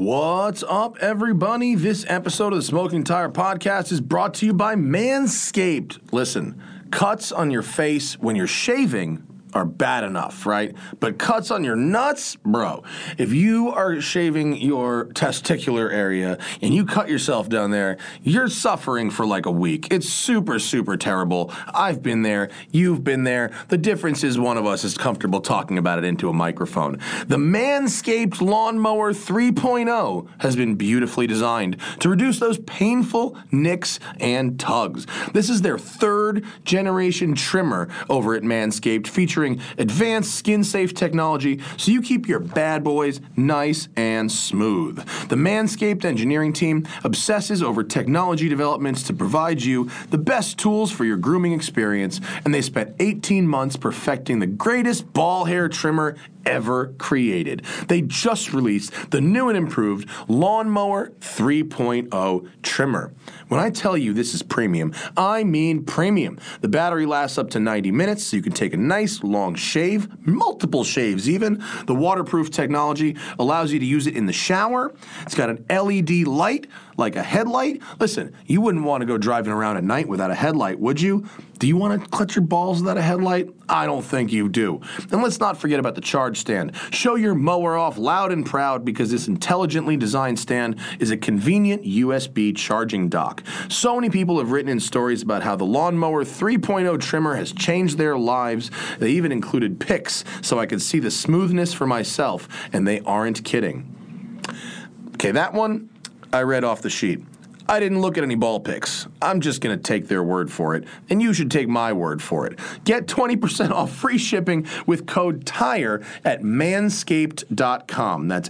What's up, everybody? This episode of the Smoking Tire Podcast is brought to you by Manscaped. Listen, cuts on your face when you're shaving are bad enough, right? But cuts on your nuts, bro. If you are shaving your testicular area and you cut yourself down there, you're suffering for like a week. It's super, super terrible. I've been there. You've been there. The difference is one of us is comfortable talking about it into a microphone. The Manscaped Lawnmower 3.0 has been beautifully designed to reduce those painful nicks and tugs. This is their third generation trimmer over at Manscaped, featuring advanced skin-safe technology so you keep your bad boys nice and smooth. The Manscaped engineering team obsesses over technology developments to provide you the best tools for your grooming experience, and they spent 18 months perfecting the greatest ball hair trimmer ever created. They just released the new and improved Lawnmower 3.0 trimmer. When I tell you this is premium, I mean premium. The battery lasts up to 90 minutes, so you can take a nice long shave, multiple shaves even. The waterproof technology allows you to use it in the shower. It's got an LED light, like a headlight. Listen, you wouldn't want to go driving around at night without a headlight, would you? Do you want to clutch your balls without a headlight? I don't think you do. And let's not forget about the charge stand. Show your mower off loud and proud because this intelligently designed stand is a convenient USB charging dock. So many people have written in stories about how the Lawnmower 3.0 trimmer has changed their lives. They even included pics so I could see the smoothness for myself, and they aren't kidding. Okay, that one I read off the sheet. I didn't look at any ball pics. I'm just going to take their word for it, and you should take my word for it. Get 20% off free shipping with code TIRE at manscaped.com. That's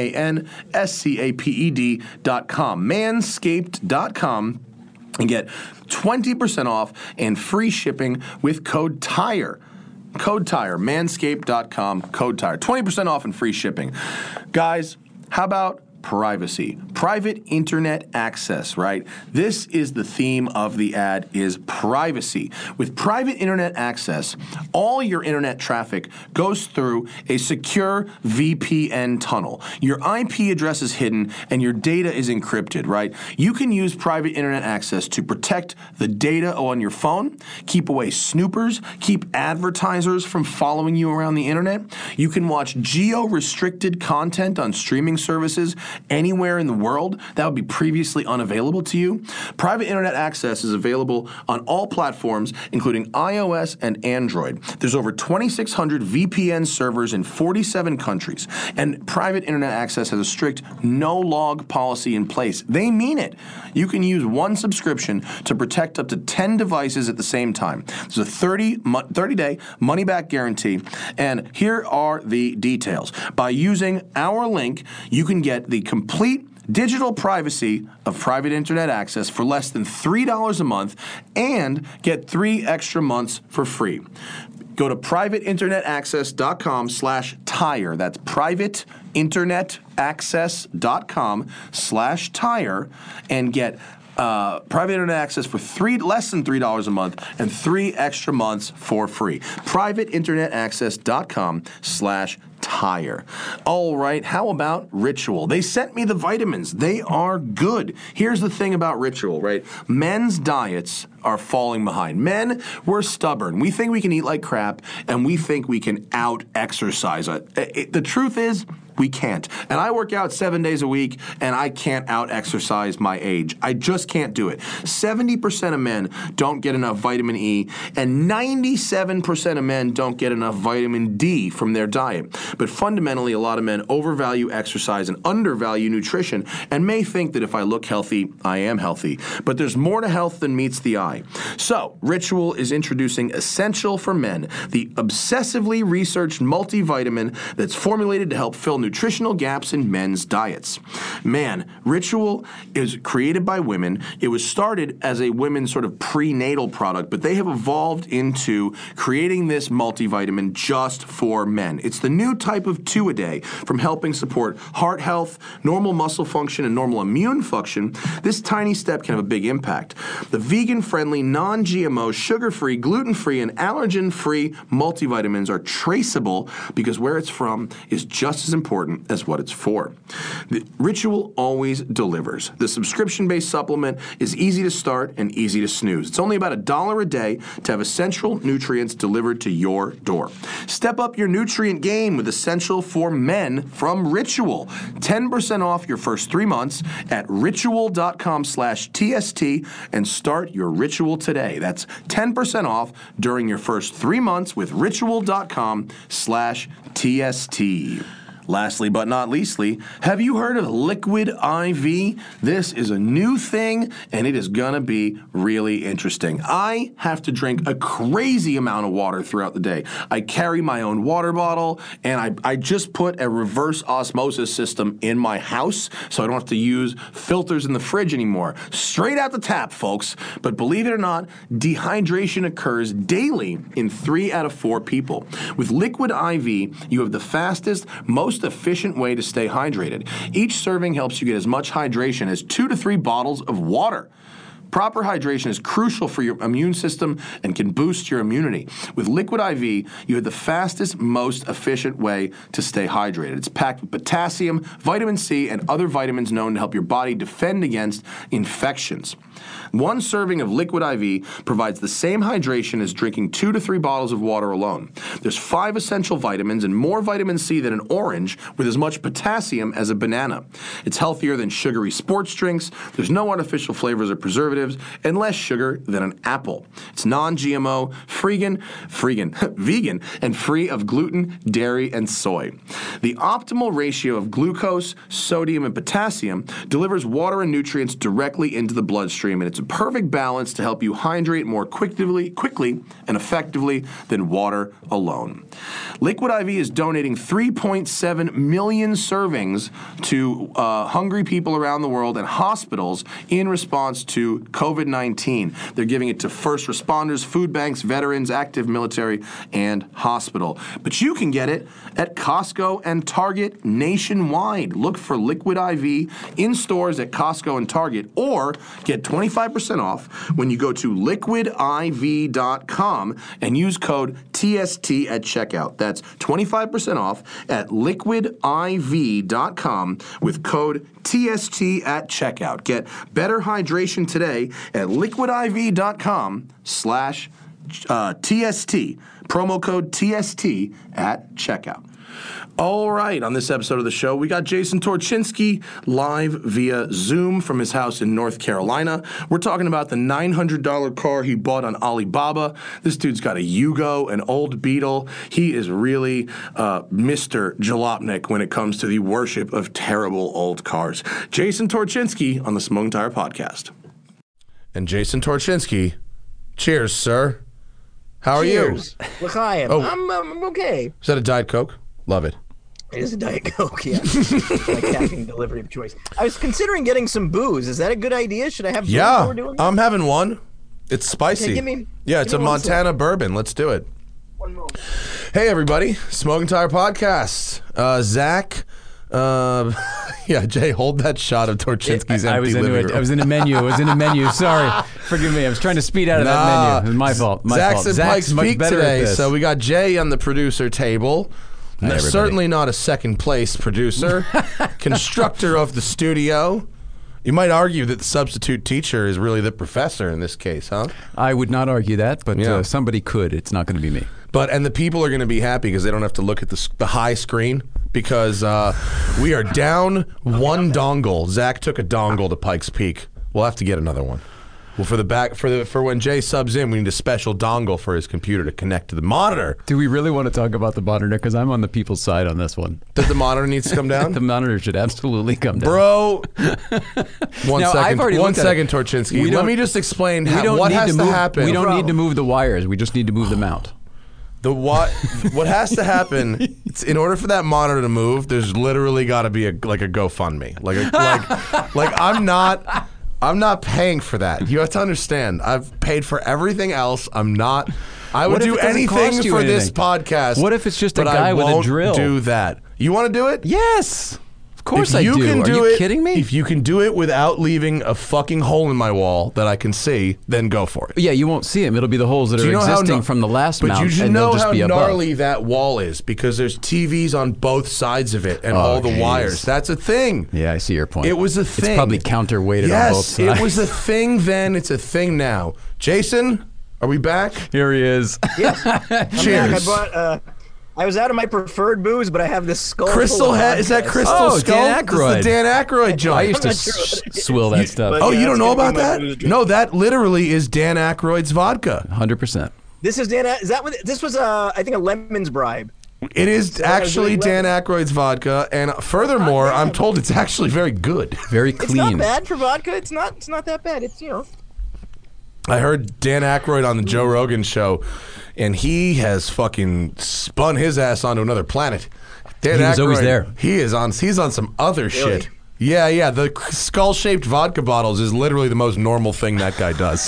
manscaped.com. Manscaped.com, and get 20% off and free shipping with code TIRE. Code TIRE, manscaped.com, code TIRE. 20% off and free shipping. Guys, how about privacy? Private internet access, right? This is the theme of the ad, is privacy. With private internet access, all your internet traffic goes through a secure VPN tunnel. Your IP address is hidden and your data is encrypted, right? You can use private internet access to protect the data on your phone, keep away snoopers, keep advertisers from following you around the internet. You can watch geo-restricted content on streaming services anywhere in the world that would be previously unavailable to you. Private internet access is available on all platforms, including iOS and Android. There's over 2,600 VPN servers in 47 countries, and private internet access has a strict no-log policy in place. They mean it. You can use one subscription to protect up to 10 devices at the same time. There's a 30-day money-back guarantee, and here are the details. By using our link, you can get the complete digital privacy of private internet access for less than $3 a month and get 3 extra months for free. Go to privateinternetaccess.com/tire. That's privateinternetaccess.com/tire and get private internet access for less than $3 a month and 3 extra months for free. privateinternetaccess.com/tire. All right, how about Ritual? They sent me the vitamins. They are good. Here's the thing about Ritual, right? Men's diets are falling behind. Men, we're stubborn. We think we can eat like crap, and we think we can out-exercise. The truth is, we can't. And I work out 7 days a week, and I can't out-exercise my age. I just can't do it. 70% of men don't get enough vitamin E, and 97% of men don't get enough vitamin D from their diet. But fundamentally, a lot of men overvalue exercise and undervalue nutrition, and may think that if I look healthy, I am healthy. But there's more to health than meets the eye. So, Ritual is introducing Essential for Men, the obsessively researched multivitamin that's formulated to help fill nutritional gaps in men's diets. Man, Ritual is created by women. It was started as a women's sort of prenatal product, but they have evolved into creating this multivitamin just for men. It's the new type of 2-a-day from helping support heart health, normal muscle function, and normal immune function. This tiny step can have a big impact. The vegan-friendly, non-GMO, sugar-free, gluten-free, and allergen-free multivitamins are traceable because where it's from is just as important important as what it's for. The Ritual always delivers. The subscription-based supplement is easy to start and easy to snooze. It's only about $1 a day to have essential nutrients delivered to your door. Step up your nutrient game with Essential for Men from Ritual. 10% off your first 3 months at ritual.com/TST and start your ritual today. That's 10% off during your first 3 months with ritual.com/TST. Lastly but not leastly, have you heard of Liquid IV? This is a new thing, and it is going to be really interesting. I have to drink a crazy amount of water throughout the day. I carry my own water bottle, and I just put a reverse osmosis system in my house, so I don't have to use filters in the fridge anymore. Straight out the tap, folks. But believe it or not, dehydration occurs daily in 3 out of 4 people. With Liquid IV, you have the fastest, most efficient way to stay hydrated. Each serving helps you get as much hydration as 2 to 3 bottles of water. Proper hydration is crucial for your immune system and can boost your immunity. With Liquid IV, you have the fastest, most efficient way to stay hydrated. It's packed with potassium, vitamin C, and other vitamins known to help your body defend against infections. 1 serving of Liquid IV provides the same hydration as drinking 2 to 3 bottles of water alone. There's 5 essential vitamins and more vitamin C than an orange, with as much potassium as a banana. It's healthier than sugary sports drinks. There's no artificial flavors or preservatives, and less sugar than an apple. It's non-GMO, vegan, and free of gluten, dairy, and soy. The optimal ratio of glucose, sodium, and potassium delivers water and nutrients directly into the bloodstream, and it's a perfect balance to help you hydrate more quickly and effectively than water alone. Liquid IV is donating 3.7 million servings to hungry people around the world and hospitals in response to COVID-19. They're giving it to first responders, food banks, veterans, active military, and hospital. But you can get it at Costco and Target nationwide. Look for Liquid IV in stores at Costco and Target, or get 25% off when you go to liquidiv.com and use code TST at checkout. That's 25% off at liquidiv.com with code TST at checkout. Get better hydration today at liquidiv.com/TST. Promo code TST at checkout. All right, on this episode of the show, we got Jason Torchinsky live via Zoom from his house in North Carolina. We're talking about the $900 car he bought on Alibaba. This dude's got a Yugo, an old Beetle. He is really Mr. Jalopnik when it comes to the worship of terrible old cars. Jason Torchinsky on the Smoking Tire Podcast. And Jason Torchinsky, cheers, sir. How are you? L'chaim. Oh. I'm okay. Is that a Diet Coke? Love it. It is a Diet Coke, yeah. My caffeine delivery of choice. I was considering getting some booze. Is that a good idea? Should I have booze while we're doing that? I'm having one. It's spicy. Okay, it's a Montana bourbon. Let's do it. One moment. Hey, everybody. Smoking Tire Podcast. Zach. Jay, hold that shot of Torchinsky's empty living room. I was in a menu. Sorry. Forgive me. I was trying to speed out of that menu. It was my fault. Zach's at Pikes much Peak better today, at this. so we got Jay on the producer table. Certainly not a second place producer. Constructor of the studio. You might argue that the substitute teacher is really the professor in this case, huh? I would not argue that, but somebody could. It's not going to be me. And the people are going to be happy because they don't have to look at the high screen, because we are down one dongle. Zach took a dongle to Pikes Peak. We'll have to get another one. Well, for when Jay subs in, we need a special dongle for his computer to connect to the monitor. Do we really want to talk about the monitor? Because I'm on the people's side on this one. That the monitor needs to come down? The monitor should absolutely come down. Bro. One second, Torchinsky. Let me just explain what has to happen. We don't need to move the wires. We just need to move the mount. What has to happen? In order for that monitor to move, there's literally got to be a GoFundMe. I'm not paying for that. You have to understand. I've paid for everything else. I would do anything for this podcast. What if it's just a guy with a drill? Do that. You want to do it? Yes. Of course I do. Are you kidding me? If you can do it without leaving a fucking hole in my wall that I can see, then go for it. Yeah, you won't see them. It'll be the holes that are existing from the last mount. But you should and know just how be gnarly that wall is because there's TVs on both sides of it and all the wires. That's a thing. Yeah, I see your point. It was a thing. It's probably counterweighted on both sides. Yes, it was a thing then. It's a thing now. Jason, are we back? Here he is. Yes. Cheers. I was out of my preferred booze, but I have this skull. Crystal Head? Is that Crystal Skull? Dan Aykroyd. This is the Dan Aykroyd joint. I used to swill that stuff. Oh, you don't know about that? No, that literally is Dan Aykroyd's vodka. 100%. This is Dan. Is that what this was? I think a Lemon's Bribe. It is actually Dan Aykroyd's vodka, and furthermore, I'm told it's actually very good. Very clean. It's not bad for vodka. It's not that bad. It's I heard Dan Aykroyd on the Joe Rogan show, and he has fucking spun his ass onto another planet. Dan He was Aykroyd, always there. He's on some other shit. Yeah. The skull-shaped vodka bottles is literally the most normal thing that guy does.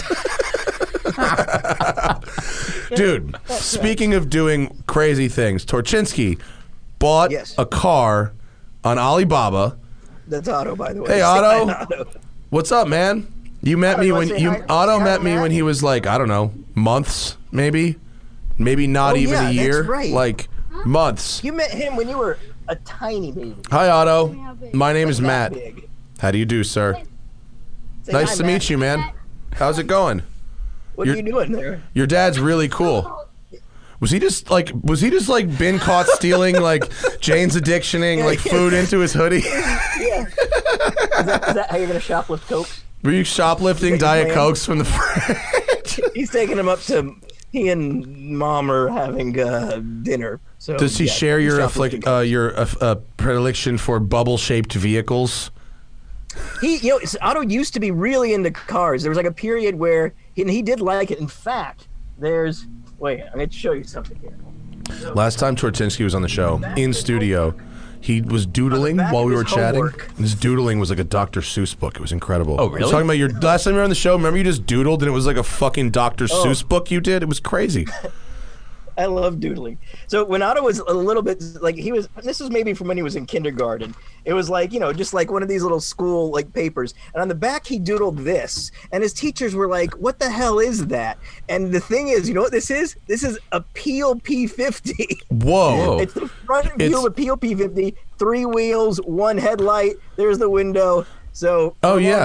Dude, speaking of doing crazy things, Torchinsky bought a car on Alibaba. That's Otto, by the way. Hey, Otto. What's up, man? You met me when Otto met me when he was like, I don't know, months, maybe not even a year, that's right. like months. You met him when you were a tiny baby. Hi, Otto. My name is Matt. Big. How do you do, sir? Nice to meet you, man. How's it going? What are you doing there? Your dad's really cool. Was he just like been caught stealing like Jane's addictioning like food into his hoodie? Yeah. Is that how you're gonna shoplift Coke? Were you shoplifting Diet Cokes from the fridge? He's taking him up to. He and Mom are having dinner. So does he share your predilection for bubble-shaped vehicles? Otto used to be really into cars. There was like a period where he did like it. In fact, wait, I'm going to show you something here. Last time Torchinsky was on the show, in studio, he was doodling while we were chatting. His doodling was like a Dr. Seuss book. It was incredible. Oh, really? Talking about your last time you were on the show, remember you just doodled and it was like a fucking Dr. Seuss book you did? It was crazy. I love doodling. So when Otto was a little bit like this was maybe from when he was in kindergarten. It was like, just like one of these little school like papers. And on the back he doodled this. And his teachers were like, what the hell is that? And the thing is, you know what this is? This is a Peel P50. Whoa. It's the front view of a Peel P50, 3 wheels, 1 headlight. There's the window. So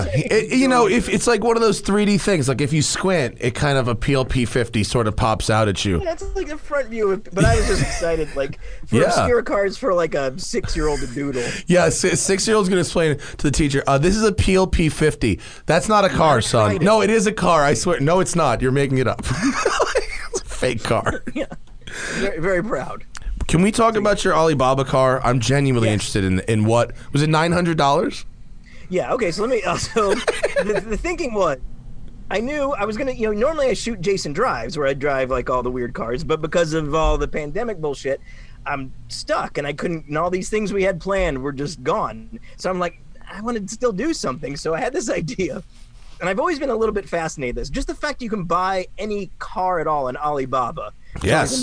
if it's like one of those 3D things, like if you squint, it kind of a Peel P50 sort of pops out at you. Yeah, it's like a front view, but I was just excited, like for obscure cars for like a 6-year-old to doodle. Yeah, 6-year-old's gonna explain to the teacher, this is a Peel P50. That's not a car, son. No, it is a car. I swear. No, it's not. You're making it up. It's a fake car. Yeah, very, very proud. Can we talk about your Alibaba car? I'm genuinely interested in what was it? $900. Yeah, okay, so let me, the thinking was, I knew I was going to, normally I shoot Jason Drives where I drive like all the weird cars, but because of all the pandemic bullshit, I'm stuck and I couldn't, and all these things we had planned were just gone. So I'm like, I wanted to still do something. So I had this idea, and I've always been a little bit fascinated with this. Just the fact you can buy any car at all on Alibaba. Yes.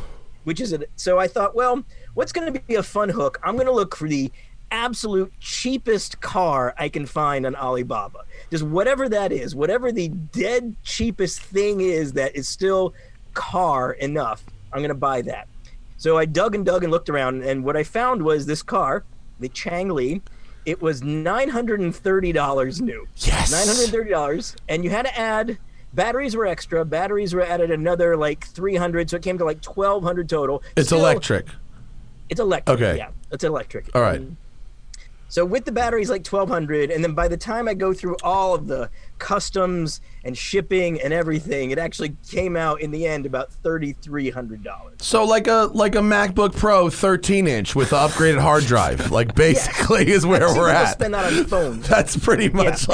So I thought, well, what's going to be a fun hook? I'm going to look for the absolute cheapest car I can find on Alibaba. Just whatever that is, whatever the dead cheapest thing is that is still car enough, I'm going to buy that. So I dug and looked around, and what I found was this car, the Changli. It was $930 new. Yes. $930, and you had to add, batteries were extra. Batteries were added another like 300, so it came to like 1,200 total. It's electric. It's electric. Okay. Yeah, it's electric. All right. So with the batteries like 1,200, and then by the time I go through all of the customs and shipping and everything, it actually came out in the end about $3,300. So like a MacBook Pro 13-inch with the upgraded hard drive, like basically is where we're at. Spend that on phones. That's pretty much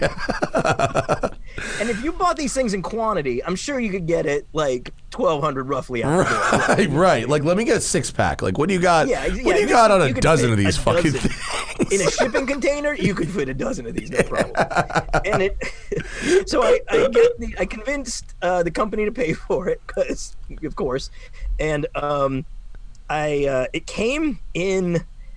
And if you bought these things in quantity, I'm sure you could get it like 1,200 roughly. Right. Like, let me get a 6-pack. Like, what do you got? What do you got on a dozen of these fucking things? In a shipping container, you could fit a dozen of these, no problem. And so I convinced the company to pay for it, because of course, and it came in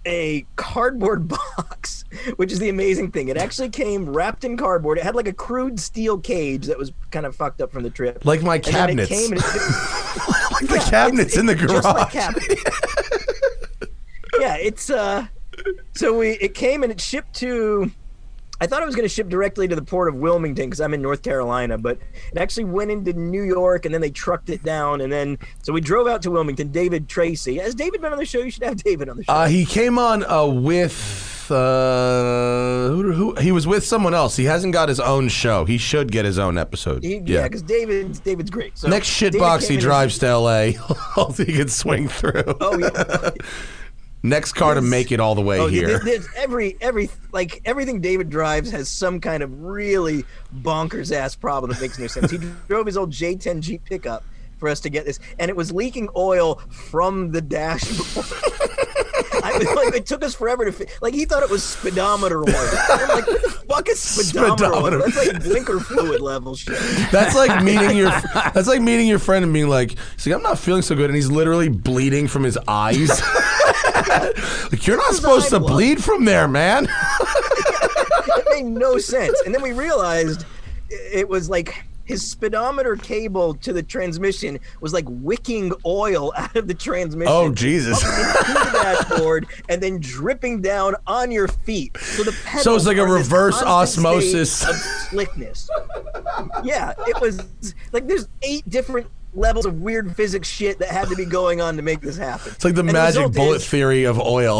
a cardboard box, which is the amazing thing. It actually came wrapped in cardboard. It had like a crude steel cage that was kind of fucked up from the trip. Like my cabinets. And then it came like the cabinets in the garage. Just like cabinets. Yeah, it's it came and it shipped to. I thought it was going to ship directly to the port of Wilmington because I'm in North Carolina, but it actually went into New York and then they trucked it down. And then, so we drove out to Wilmington. David Tracy. Has David been on the show? You should have David on the show. He came on with, who he was with someone else. He hasn't got his own show. He should get his own episode. Yeah, because David's great. So next shitbox he drives to L.A., he can swing through. Oh, yeah. Next car to make it all the way here. There's everything David drives has some kind of really bonkers ass problem that makes no sense. He drove his old J10 Jeep pickup for us to get this, and it was leaking oil from the dashboard. It took us forever to he thought it was speedometer oil. I'm like, what the fuck is speedometer oil? That's like blinker fluid level shit. That's like meeting your friend and being like, I'm not feeling so good, and he's literally bleeding from his eyes. Like, you're not supposed to bleed from there, man. It made no sense. And then we realized it was like his speedometer cable to the transmission was like wicking oil out of the transmission. Oh, Jesus. Into the dashboard and then dripping down on your feet. So the pedals so it's like a reverse osmosis of slickness. Yeah, it was like there's 8 different levels of weird physics shit that had to be going on to make this happen. It's like the magic bullet theory of oil.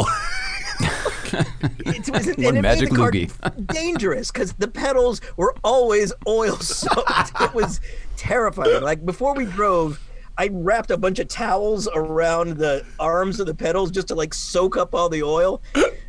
One magic loogie. Dangerous because the pedals were always oil soaked. It was terrifying. Like before we drove, I wrapped a bunch of towels around the arms of the pedals just to like soak up all the oil.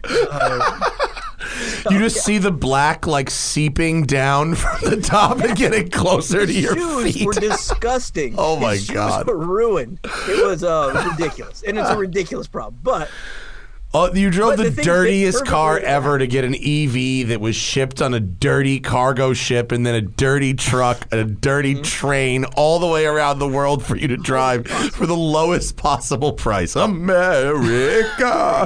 You just see the black like seeping down from the top and getting closer to your feet. Shoes were disgusting. Oh my Shoes God. were ruined. It was ridiculous, and it's a ridiculous problem. But you drove the dirtiest car ever to get an EV that was shipped on a dirty cargo ship and then a dirty truck and a dirty train all the way around the world for you to drive for the lowest possible price. America.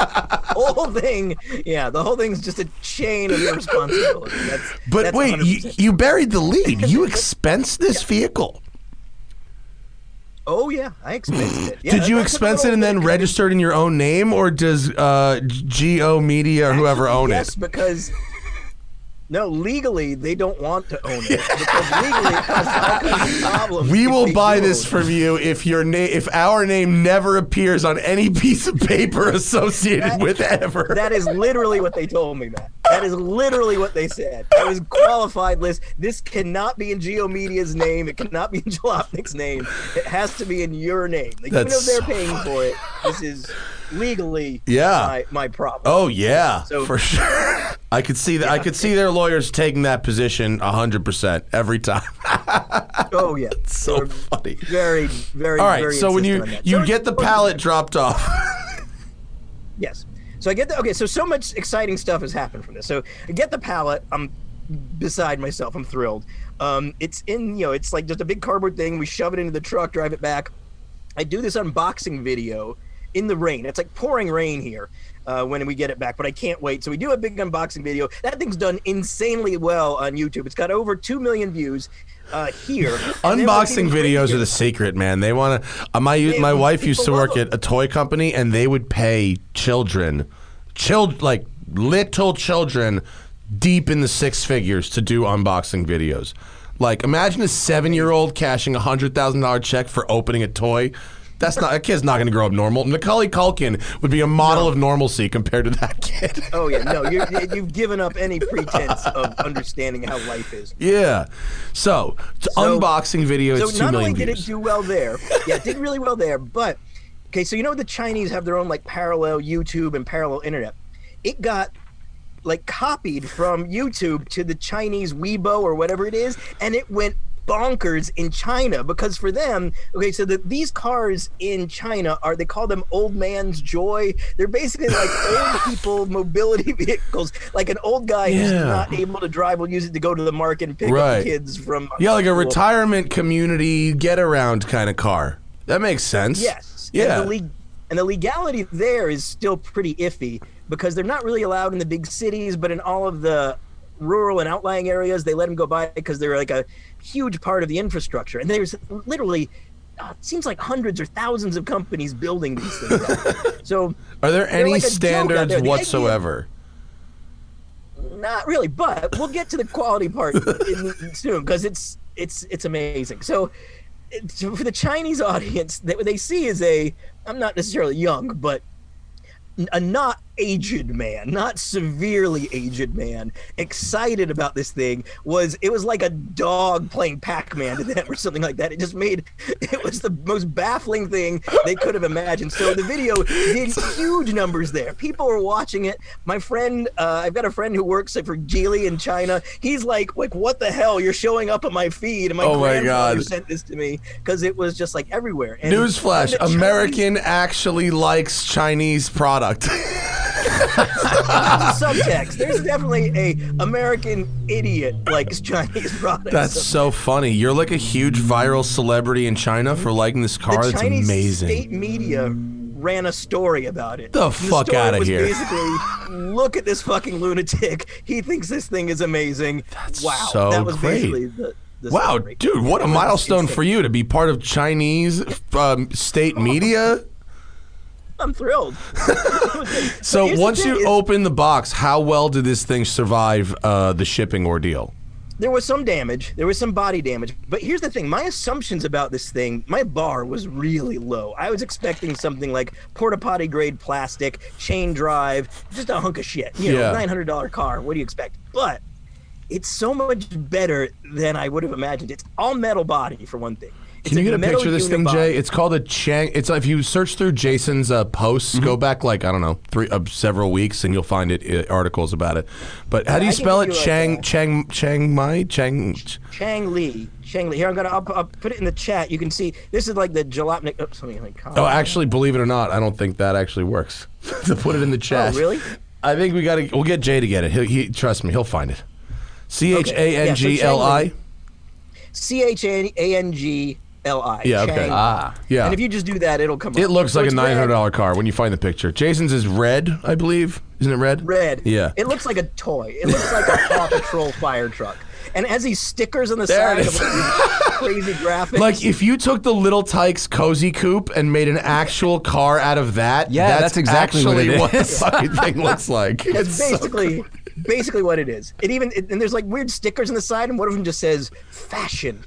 The whole thing's just a chain of irresponsibility. But wait, you buried the lead. You expensed this vehicle. Oh, yeah, I expensed it. Yeah, Did you expense it and then register it in your own name, or does Geo Media or whoever own it? Yes, because... No, legally, they don't want to own it. Because legally, it causes all kinds of problems. We will buy this from you if our name never appears on any piece of paper associated with ever. That is literally what they told me, Matt. That is literally what they said. I was qualified list. This cannot be in Geo Media's name. It cannot be in Jalopnik's name. It has to be in your name. Like, even though they're paying for it, this is legally my problem. Oh yeah, for sure. I could see that. I could see their lawyers taking that position 100% every time. Oh yeah, it's so funny. Very, very. All right, very so when you get the pallet dropped off. Yes. So I get so much exciting stuff has happened from this. So I get the pallet. I'm beside myself. I'm thrilled. It's it's like just a big cardboard thing. We shove it into the truck, drive it back. I do this unboxing video in the rain. It's like pouring rain here when we get it back, but I can't wait. So we do a big unboxing video. That thing's done insanely well on YouTube. It's got over 2 million views here. Unboxing videos are the secret, man. They want to. My wife used to work at a toy company, and they would pay like little children, deep in the 6 figures to do unboxing videos. Like, imagine a 7-year-old cashing $100,000 check for opening a toy. That kid's not going to grow up normal. Macaulay Culkin would be a model of normalcy compared to that kid. Oh yeah, no, you've given up any pretense of understanding how life is. Yeah, so unboxing video. It's 2 million views. So not only did it do well there, it did really well there. But okay, so the Chinese have their own like parallel YouTube and parallel internet. It got like copied from YouTube to the Chinese Weibo or whatever it is, and it went bonkers in China because for them, so these cars in China they call them old man's joy. They're basically like old people mobility vehicles. Like an old guy who's not able to drive will use it to go to the market and pick up kids from like a retirement community get around kind of car. That makes sense. Yes. Yeah. And the legality there is still pretty iffy because they're not really allowed in the big cities, but in all of the rural and outlying areas, they let them go by because they're like a huge part of the infrastructure. And there's literally, it seems like hundreds or thousands of companies building these things. So, are there any like standards whatsoever? Not really, but we'll get to the quality part soon because it's amazing. So for the Chinese audience, what they see is I'm not necessarily young, but a not aged man, not severely aged man, excited about this thing. It was like a dog playing Pac-Man to them or something like that. It was the most baffling thing they could have imagined. So the video did huge numbers there. People were watching it. My friend, I've got a friend who works for Geely in China. He's like, what the hell? You're showing up on my feed. And my grandfather sent this to me because it was just like everywhere. And newsflash, American actually likes Chinese product. Subtext. There's definitely a American idiot likes Chinese products. That's so funny. You're like a huge viral celebrity in China for liking this car. That's Chinese amazing. State media ran a story about it. The fuck out of here. Basically, look at this fucking lunatic. He thinks this thing is amazing. That's wow. So that was great. basically the wow, story. Dude, what a milestone for you to be part of Chinese state media. I'm thrilled. So once you open the box, how well did this thing survive the shipping ordeal? There was some damage. There was some body damage. But here's the thing. My assumptions about this thing, my bar was really low. I was expecting something like porta-potty grade plastic, chain drive, just a hunk of shit. You know, $900 car. What do you expect? But it's so much better than I would have imagined. It's all metal body, for one thing. Can you get a picture of this thing, Jay? It's called a Chang. It's if you search through Jason's posts, go back like I don't know several weeks, and you'll find articles about it. But how do you spell it? Chang Li. Here, I'll put it in the chat. You can see this is like the jalopnik. Oh, actually, believe it or not, I don't think that actually works. To put it in the chat. Oh, really? I think we'll get Jay to get it. He trust me, he'll find it. CHANGLI. CHANGLI. Yeah, okay. Yeah. And if you just do that, it'll come up. It looks like a $900 car when you find the picture. Jason's is red, I believe. Isn't it red? Red. Yeah. It looks like a toy. It looks like a Paw Patrol fire truck. And it has these stickers on the side of crazy graphics. Like if you took the Little Tykes Cozy Coupe and made an actual car out of that, that's exactly what the fucking thing looks like. It's basically what it is. And there's like weird stickers on the side, and one of them just says fashion.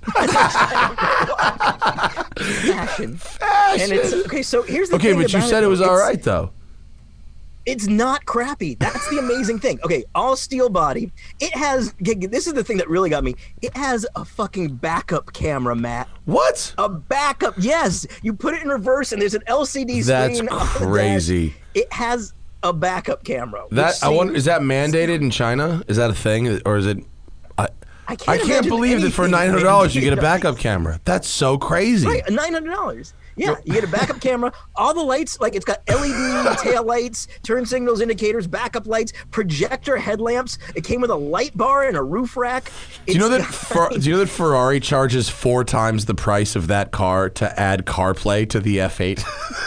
Fashion. And it's okay. So here's the thing. Okay, but you said it was all right though. It's not crappy. That's the amazing thing. Okay, all steel body. It has. This is the thing that really got me. It has a fucking backup camera, Matt. What? A backup? Yes. You put it in reverse, and there's an LCD screen. That's crazy. It has a backup camera. That I wonder, is that mandated in China? Is that a thing, or is it? I can't believe that for $900 you get a backup camera. That's so crazy. Right, $900. Yeah, you get a backup camera. All the lights, like it's got LED tail lights, turn signals, indicators, backup lights, projector headlamps. It came with a light bar and a roof rack. Do you know that Ferrari charges 4 times the price of that car to add CarPlay to the F8?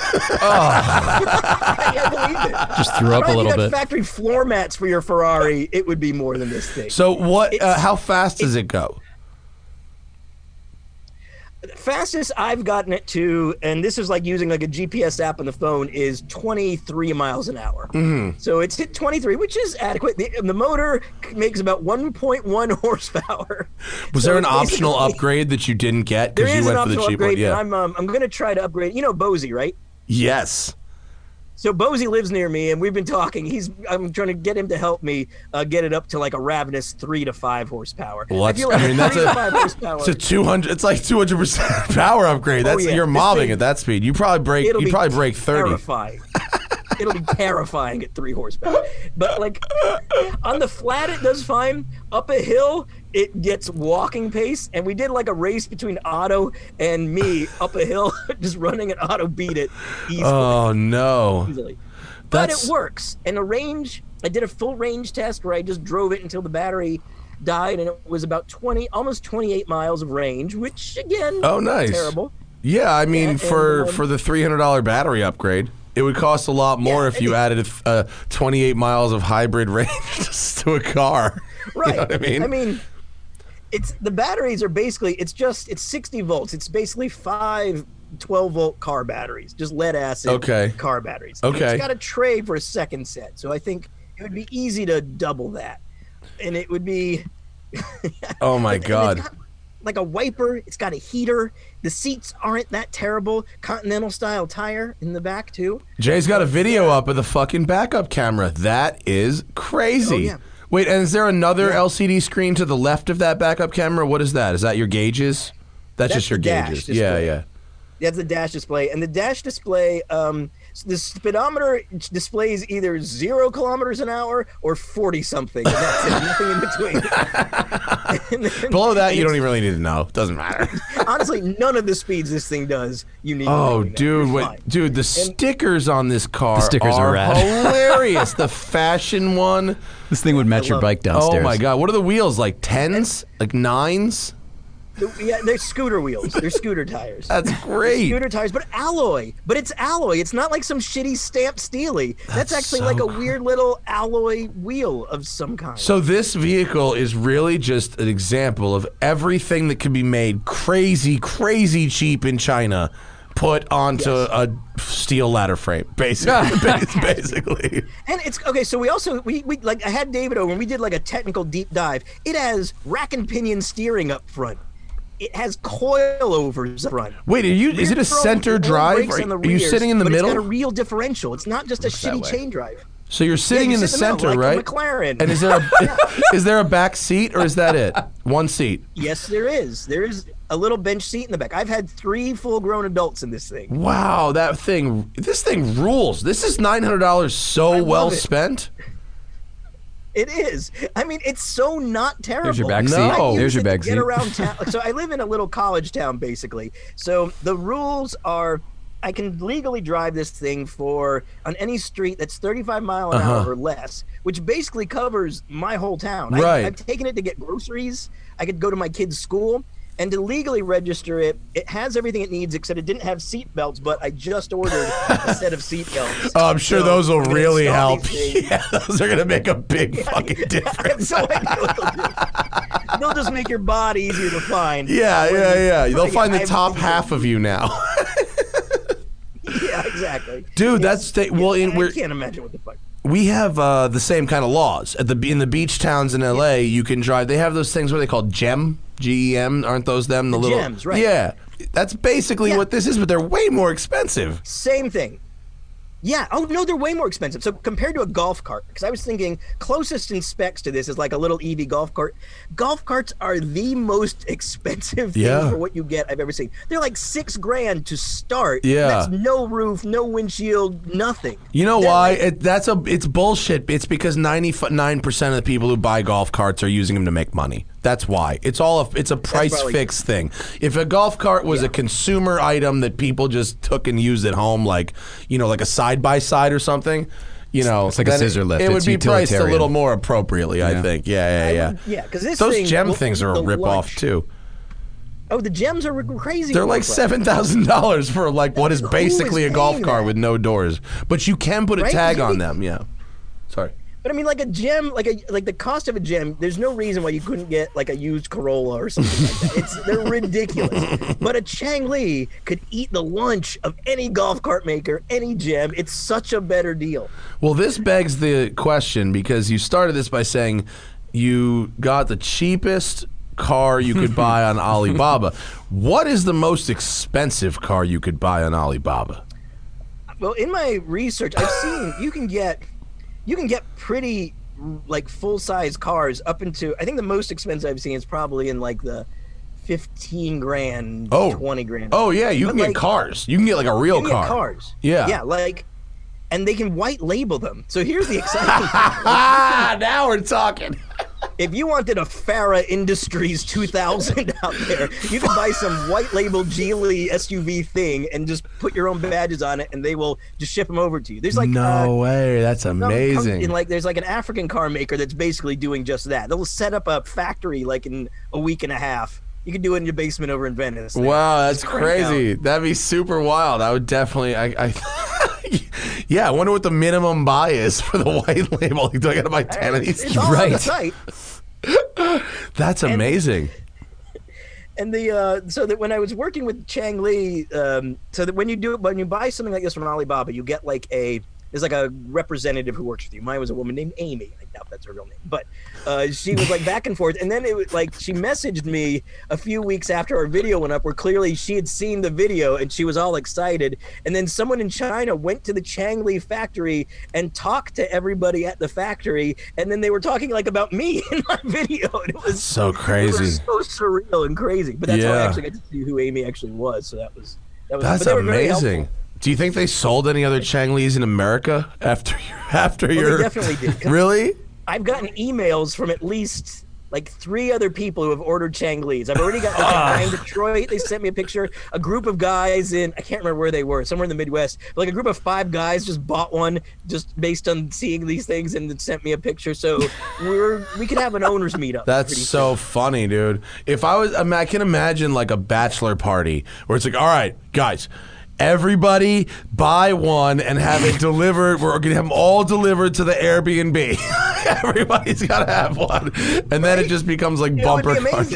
I can't believe it. Just threw up a little bit. Factory floor mats for your Ferrari, it would be more than this thing. So what? How fast does it go? Fastest I've gotten it to, and this is like using like a GPS app on the phone, is 23 miles an hour. Mm-hmm. So it's hit 23, which is adequate. The motor makes about 1.1 horsepower. Was there an optional upgrade that you didn't get because you went for the cheap one? Yeah, I'm going to try to upgrade. You know Bozy, right? Yes. So Bozy lives near me, and we've been talking. I'm trying to get him to help me get it up to like a ravenous 3 to 5 horsepower. Well, that's 3 to 5 horsepower. It's a 200. It's like 200% power upgrade. You're mobbing at that speed. You probably break 30. Terrifying. It'll be terrifying at 3 horsepower. But like on the flat, it does fine. Up a hill, it gets walking pace. And we did like a race between Otto and me up a hill, just running, and Otto beat it easily. Oh no! Easily. But it works. And the range, I did a full range test where I just drove it until the battery died, and it was about almost 28 miles of range, which again, nice. Terrible. Yeah, I mean for the $300 battery upgrade. It would cost a lot more Yeah, if you added 28 miles of hybrid range to a car. Right. You know what I mean? It's the batteries are basically it's 60 volts. It's basically 5 12-volt car batteries, just lead acid car batteries. And it's got a tray for a second set. So I think it would be easy to double that. And it would be Oh my God. It's got like a wiper, it's got a heater. The seats aren't that terrible. Continental style tire in the back too. Jay's got a video up of the fucking backup camera. That is crazy. Oh, yeah. Wait, and is there another LCD screen to the left of that backup camera? What is that? Is that your gauges? That's just your gauges. Yeah. That's the dash display. And the dash display, the speedometer displays either 0 kilometers an hour or 40 something. And that's it, nothing in between. Below that, you don't even really need to know. Doesn't matter. Honestly, none of the speeds this thing does, you need to know. Dude, the stickers on this car are rad. Hilarious. The fashion one. This thing would match your bike downstairs. Oh my God. What are the wheels? Like 10s? Like 9s? Yeah, they're scooter wheels. They're scooter tires. That's great. Scooter tires, but alloy. But it's alloy. It's not like some shitty stamped steely. That's actually like a weird little alloy wheel of some kind. So this vehicle is really just an example of everything that can be made crazy, crazy cheap in China put onto a steel ladder frame, basically. And it's okay. So we also we like I had David over and we did like a technical deep dive. It has rack and pinion steering up front. It has coilovers up front. Wait, is it a center drive? Are you sitting in the middle? It's got a real differential. It's not just a shitty chain drive. So you're sitting in the center, like right? A McLaren. And is there a back seat or is that it? One seat? Yes, there is. There is a little bench seat in the back. I've had 3 full-grown adults in this thing. Wow, this thing rules. This is $900 so well spent. It is. I mean, it's so not terrible. There's your back seat. No. There's your back seat. Get around town. So I live in a little college town, basically. So the rules are, I can legally drive this thing on any street that's 35 mile an hour or less, which basically covers my whole town. Right. I've taken it to get groceries. I could go to my kid's school. And to legally register it, it has everything it needs, except it didn't have seat belts, but I just ordered a set of seat belts. Oh, I'm sure those will really help. Yeah, those are going to make a big fucking difference. I have no idea what they'll do. They'll just make your body easier to find. Yeah. They'll find the top half of you now. Yeah, exactly. Dude, I can't imagine what the fuck. We have the same kind of laws in the beach towns in LA. You can drive. They have those things where they call GEM, GEM. Aren't those them? The little GEMs, right? Yeah, that's basically what this is, but they're way more expensive. Same thing. Yeah. Oh no, they're way more expensive. So compared to a golf cart, because I was thinking closest in specs to this is like a little EV golf cart. Golf carts are the most expensive thing for what you get I've ever seen. They're like $6,000 to start. Yeah. That's no roof, no windshield, nothing. You know why? It's bullshit. It's because 99% of the people who buy golf carts are using them to make money. That's why. It's a price fix thing. If a golf cart was a consumer item that people just took and used at home, like a side by side or something, it's like a scissor lift. It would be priced a little more appropriately, I think. Yeah. Because those GEM things are a rip off too. Oh, the GEMs are crazy. They're like $7,000 for like what is basically a golf cart with no doors, but you can put a tag on them. Yeah. Sorry. But I mean, like a gem, like the cost of a gem, there's no reason why you couldn't get like a used Corolla or something like that. They're ridiculous. But a Chang-Li could eat the lunch of any golf cart maker, any gem. It's such a better deal. Well, this begs the question, because you started this by saying you got the cheapest car you could buy on Alibaba. What is the most expensive car you could buy on Alibaba? Well, in my research, I've seen you can get pretty like full-size cars up into, I think the most expensive I've seen is probably in like the $15,000, $20,000. Oh yeah, you can get cars. You can get like a real car. Get cars. Yeah, and they can white label them. So here's the exciting thing. Now we're talking. If you wanted a Farah Industries 2000 out there, you could buy some white label Geely SUV thing and just put your own badges on it, and they will just ship them over to you. There's like no way, that's amazing. There's like an African car maker that's basically doing just that. They'll set up a factory like in a week and a half. You can do it in your basement over in Venice. Wow, that's crazy. That'd be super wild. I would definitely. Yeah, I wonder what the minimum buy is for the white label. Like, do I got to buy 10 of these? It's all on the site. That's amazing. And so that when I was working with Chang Lee, so that when you buy something like this from Alibaba, you get like there's like a representative who works with you. Mine was a woman named Amy. I doubt that's her real name, but she was like back and forth. And then it was like she messaged me a few weeks after our video went up, where clearly she had seen the video and she was all excited. And then someone in China went to the Chang Lee factory and talked to everybody at the factory, and then they were talking like about me in my video. And it was so crazy, it was so surreal and crazy. But that's how I actually got to see who Amy actually was. So that was that's amazing. Do you think they sold any other Chang Lees in America after your? They definitely did. Really? I've gotten emails from at least like 3 other people who have ordered Chang Lees. I've already got a guy in Detroit. They sent me a picture. A group of guys I can't remember where they were, somewhere in the Midwest. But like a group of 5 guys just bought one just based on seeing these things and then sent me a picture. So we could have an owners meetup. That's so funny, dude. If I can imagine like a bachelor party where it's like, all right, guys, everybody buy one and have it delivered. We're going to have them all delivered to the Airbnb. Everybody's got to have one. And then it just becomes like bumper cars.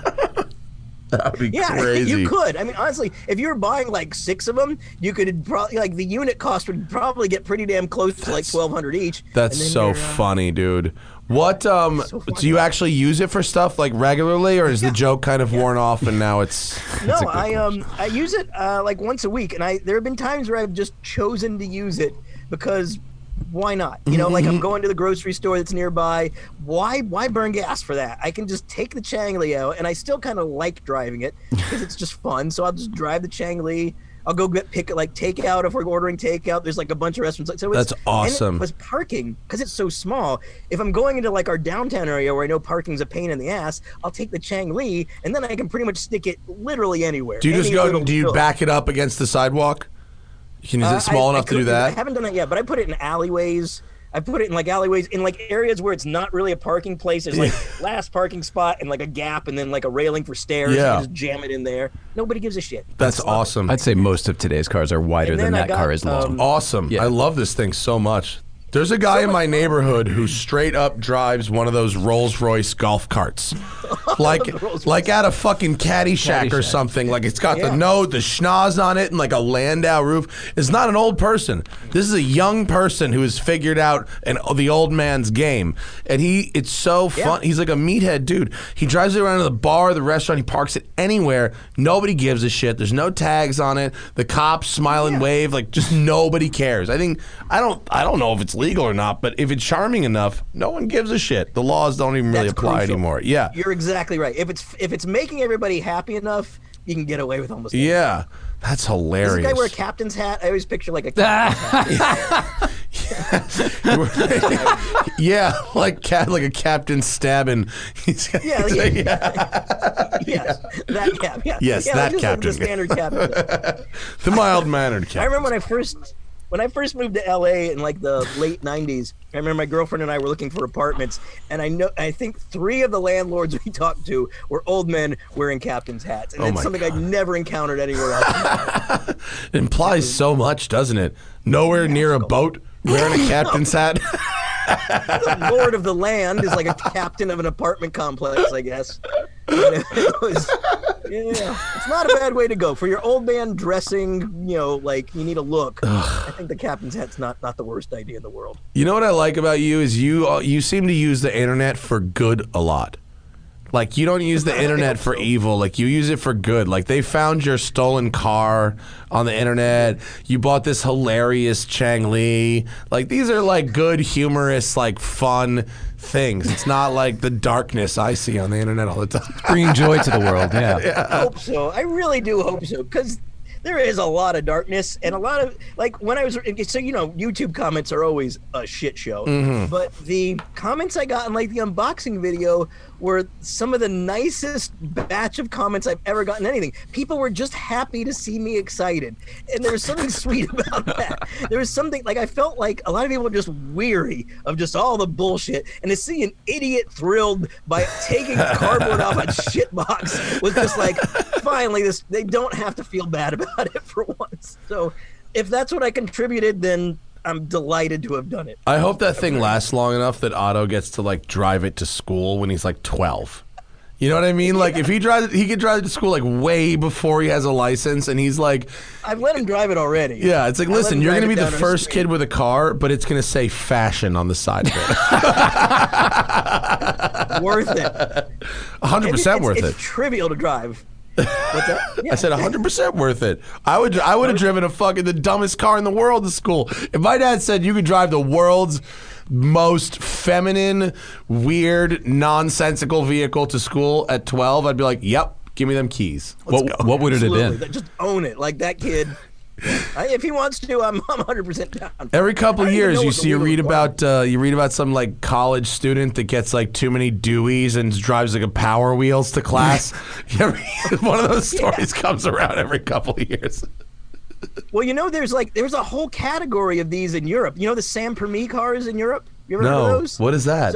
That would be crazy. You could. I mean, honestly, if you were buying like 6 of them, you could probably, like, the unit cost would probably get pretty damn close to like $1,200 each. That's so funny, dude. What do you actually use it for stuff like regularly, or is the joke kind of worn off and now it's No, I use it like once a week, and there have been times where I've just chosen to use it because why not? You know, like I'm going to the grocery store that's nearby. Why burn gas for that? I can just take the Chang Lee out, and I still kind of like driving it because it's just fun. So I'll just drive the Chang Lee. I'll go pick like takeout if we're ordering takeout. There's like a bunch of restaurants. So that's awesome. And it was parking because it's so small. If I'm going into like our downtown area where I know parking's a pain in the ass, I'll take the Chang Lee, and then I can pretty much stick it literally anywhere. Do you just go? Do you back it up against the sidewalk? Is it small enough to do that? I haven't done that yet, but I put it in alleyways. I put it in like alleyways, in like areas where it's not really a parking place. There's like last parking spot and like a gap and then like a railing for stairs. Yeah. You just jam it in there. Nobody gives a shit. That's awesome. I'd say most of today's cars are wider than that car is long. Awesome. Yeah. I love this thing so much. There's a guy in my neighborhood who straight up drives one of those Rolls-Royce golf carts. Like at a fucking Caddyshack or something. Like it's got the schnoz on it and like a Landau roof. It's not an old person. This is a young person who has figured out the old man's game. And it's so fun. He's like a meathead dude. He drives it around to the bar, the restaurant. He parks it anywhere. Nobody gives a shit. There's no tags on it. The cops smile and wave. Like just nobody cares. I don't know if it's legal or not, but if it's charming enough, no one gives a shit. The laws don't even really apply anymore. Yeah, you're exactly right. If it's making everybody happy enough, you can get away with almost anything. Yeah, that's hilarious. Does this guy wear a captain's hat? I always picture like a captain's hat. Yeah, like a captain stabbing. Yes, that cap. Yeah. Yes, that captain. Like the standard captain. The mild-mannered captain. I remember when I first moved to LA in like the late 90s, I remember my girlfriend and I were looking for apartments, and I think 3 of the landlords we talked to were old men wearing captain's hats. And it's something I'd never encountered anywhere else. It implies so much, doesn't it? Nowhere near a boat wearing a captain's hat. The lord of the land is like a captain of an apartment complex, I guess. It's not a bad way to go for your old man dressing. You know, like you need a look. I think the captain's hat's not the worst idea in the world. You know what I like about you is you seem to use the internet for good a lot. Like you don't use the internet for evil. Like you use it for good. Like they found your stolen car on the internet. You bought this hilarious Chang Lee. Like these are like good, humorous, like fun things. It's not like the darkness I see on the internet all the time. Bringing joy to the world. Yeah. I hope so. I really do hope so, because there is a lot of darkness and a lot of, like, when I was, so, you know, YouTube comments are always a shit show, but the comments I got in, like, the unboxing video were some of the nicest batch of comments I've ever gotten anything. People were just happy to see me excited, and there was something sweet about that. There was something, like, I felt like a lot of people were just weary of just all the bullshit, and to see an idiot thrilled by taking cardboard off a shitbox was just like, finally, they don't have to feel bad about it for once. So if that's what I contributed, then I'm delighted to have done it. I hope that thing lasts long enough that Otto gets to like drive it to school when he's like 12. You know what I mean? Like if he drives, he could drive it to school like way before he has a license, and he's like, I've let him drive it already. yeah, it's like, listen, you're gonna be the first kid with a car, but it's gonna say fashion on the side of it. Worth it. 100% worth it. It's trivial to drive. What's that? Yeah. I said 100% worth it. I would have driven the dumbest car in the world to school. If my dad said you could drive the world's most feminine, weird, nonsensical vehicle to school at 12, I'd be like, yep, give me them keys. What would it have been? Just own it, like that kid. If he wants to, I'm 100% down. Every couple of years, you read about some like college student that gets like too many Deweys and drives like a Power Wheels to class. One of those stories comes around every couple of years. Well, there's a whole category of these in Europe. You know the San Permis cars in Europe? You ever heard of those? What is that?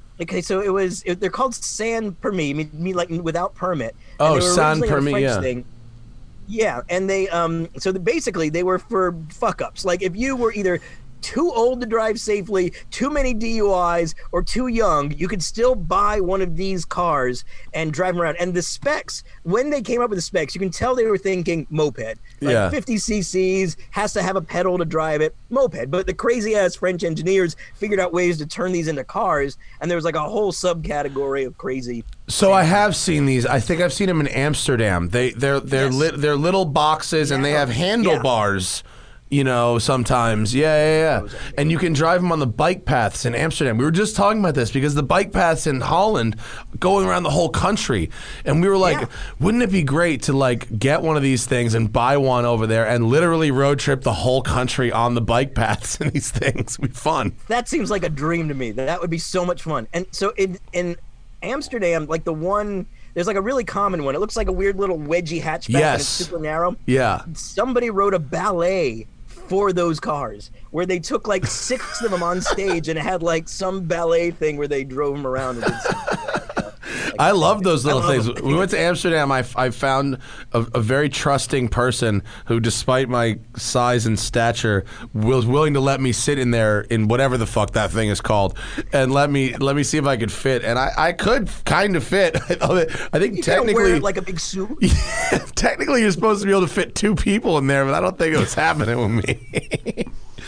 They're called San Permis, mean like without permit. Oh, San Permis, yeah. Thing. Yeah, and they basically they were for fuck ups. Like if you were either too old to drive safely, too many DUIs, or too young, you could still buy one of these cars and drive them around. And the specs, when they came up with the specs, you can tell they were thinking moped. Like 50 cc's, has to have a pedal to drive it, moped. But the crazy ass French engineers figured out ways to turn these into cars, and there was like a whole subcategory of crazy. So I have seen these. I think I've seen them in Amsterdam. They're little boxes, and they have handlebars. Sometimes. Yeah. And you can drive them on the bike paths in Amsterdam. We were just talking about this because the bike paths in Holland going around the whole country. And we were like, wouldn't it be great to like get one of these things and buy one over there and literally road trip the whole country on the bike paths in these things? It'd be fun. That seems like a dream to me. That would be so much fun. And so in Amsterdam, like there's like a really common one. It looks like a weird little wedgie hatchback, and it's super narrow. Yeah. Somebody wrote a ballet for those cars where they took like 6 of them on stage, and it had like some ballet thing where they drove them around and did something like that. I love those little things. We went to Amsterdam. I found a very trusting person who, despite my size and stature, was willing to let me sit in there in whatever the fuck that thing is called, and let me see if I could fit. And I could kind of fit. I think you technically, wear it like a big suit. Yeah, technically, you're supposed to be able to fit 2 people in there, but I don't think it was happening with me.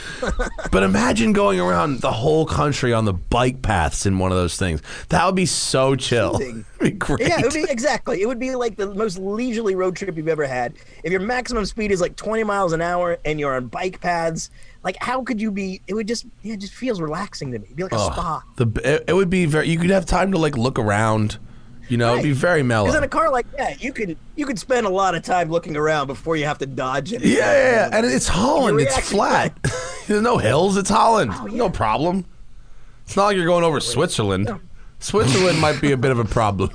But imagine going around the whole country on the bike paths in one of those things. That would be so chill. It'd be great. Yeah, it would be exactly. It would be like the most leisurely road trip you've ever had. If your maximum speed is like 20 miles an hour and you're on bike paths, like how could you be? It would just it just feels relaxing to me. It'd be like a spa. It would be you could have time to like look around. It'd be very mellow. Because in a car like that, you could spend a lot of time looking around before you have to dodge it. Yeah, and it's Holland. It's flat. There's no hills. It's Holland. Oh, yeah. No problem. It's not like you're going over Switzerland. No. Switzerland might be a bit of a problem.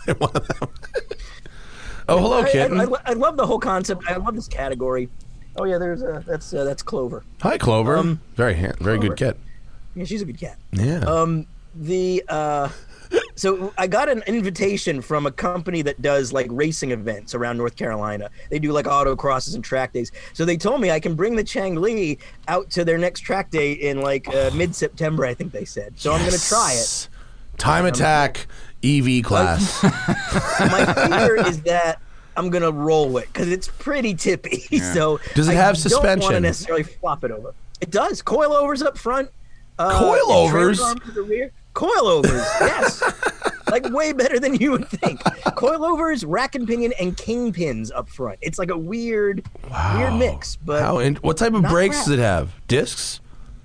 Oh, hello, kitten. I love the whole concept. I love this category. Oh yeah, that's Clover. Hi, Clover. Very good cat. Yeah, she's a good cat. Yeah. So I got an invitation from a company that does like racing events around North Carolina. They do like autocrosses and track days. So they told me I can bring the Chang-Li out to their next track day in like mid-September, I think they said. So I'm going to try it. Time Attack EV class. My fear is that I'm going to roll it because it's pretty tippy. Yeah. So does it have suspension? I don't want to necessarily flop it over. It does. Coilovers up front. Coilovers? To the rear. Coilovers, yes. Like way better than you would think. Coilovers, rack and pinion, and kingpins up front. It's like a weird mix. But what type of brakes does it have? Discs?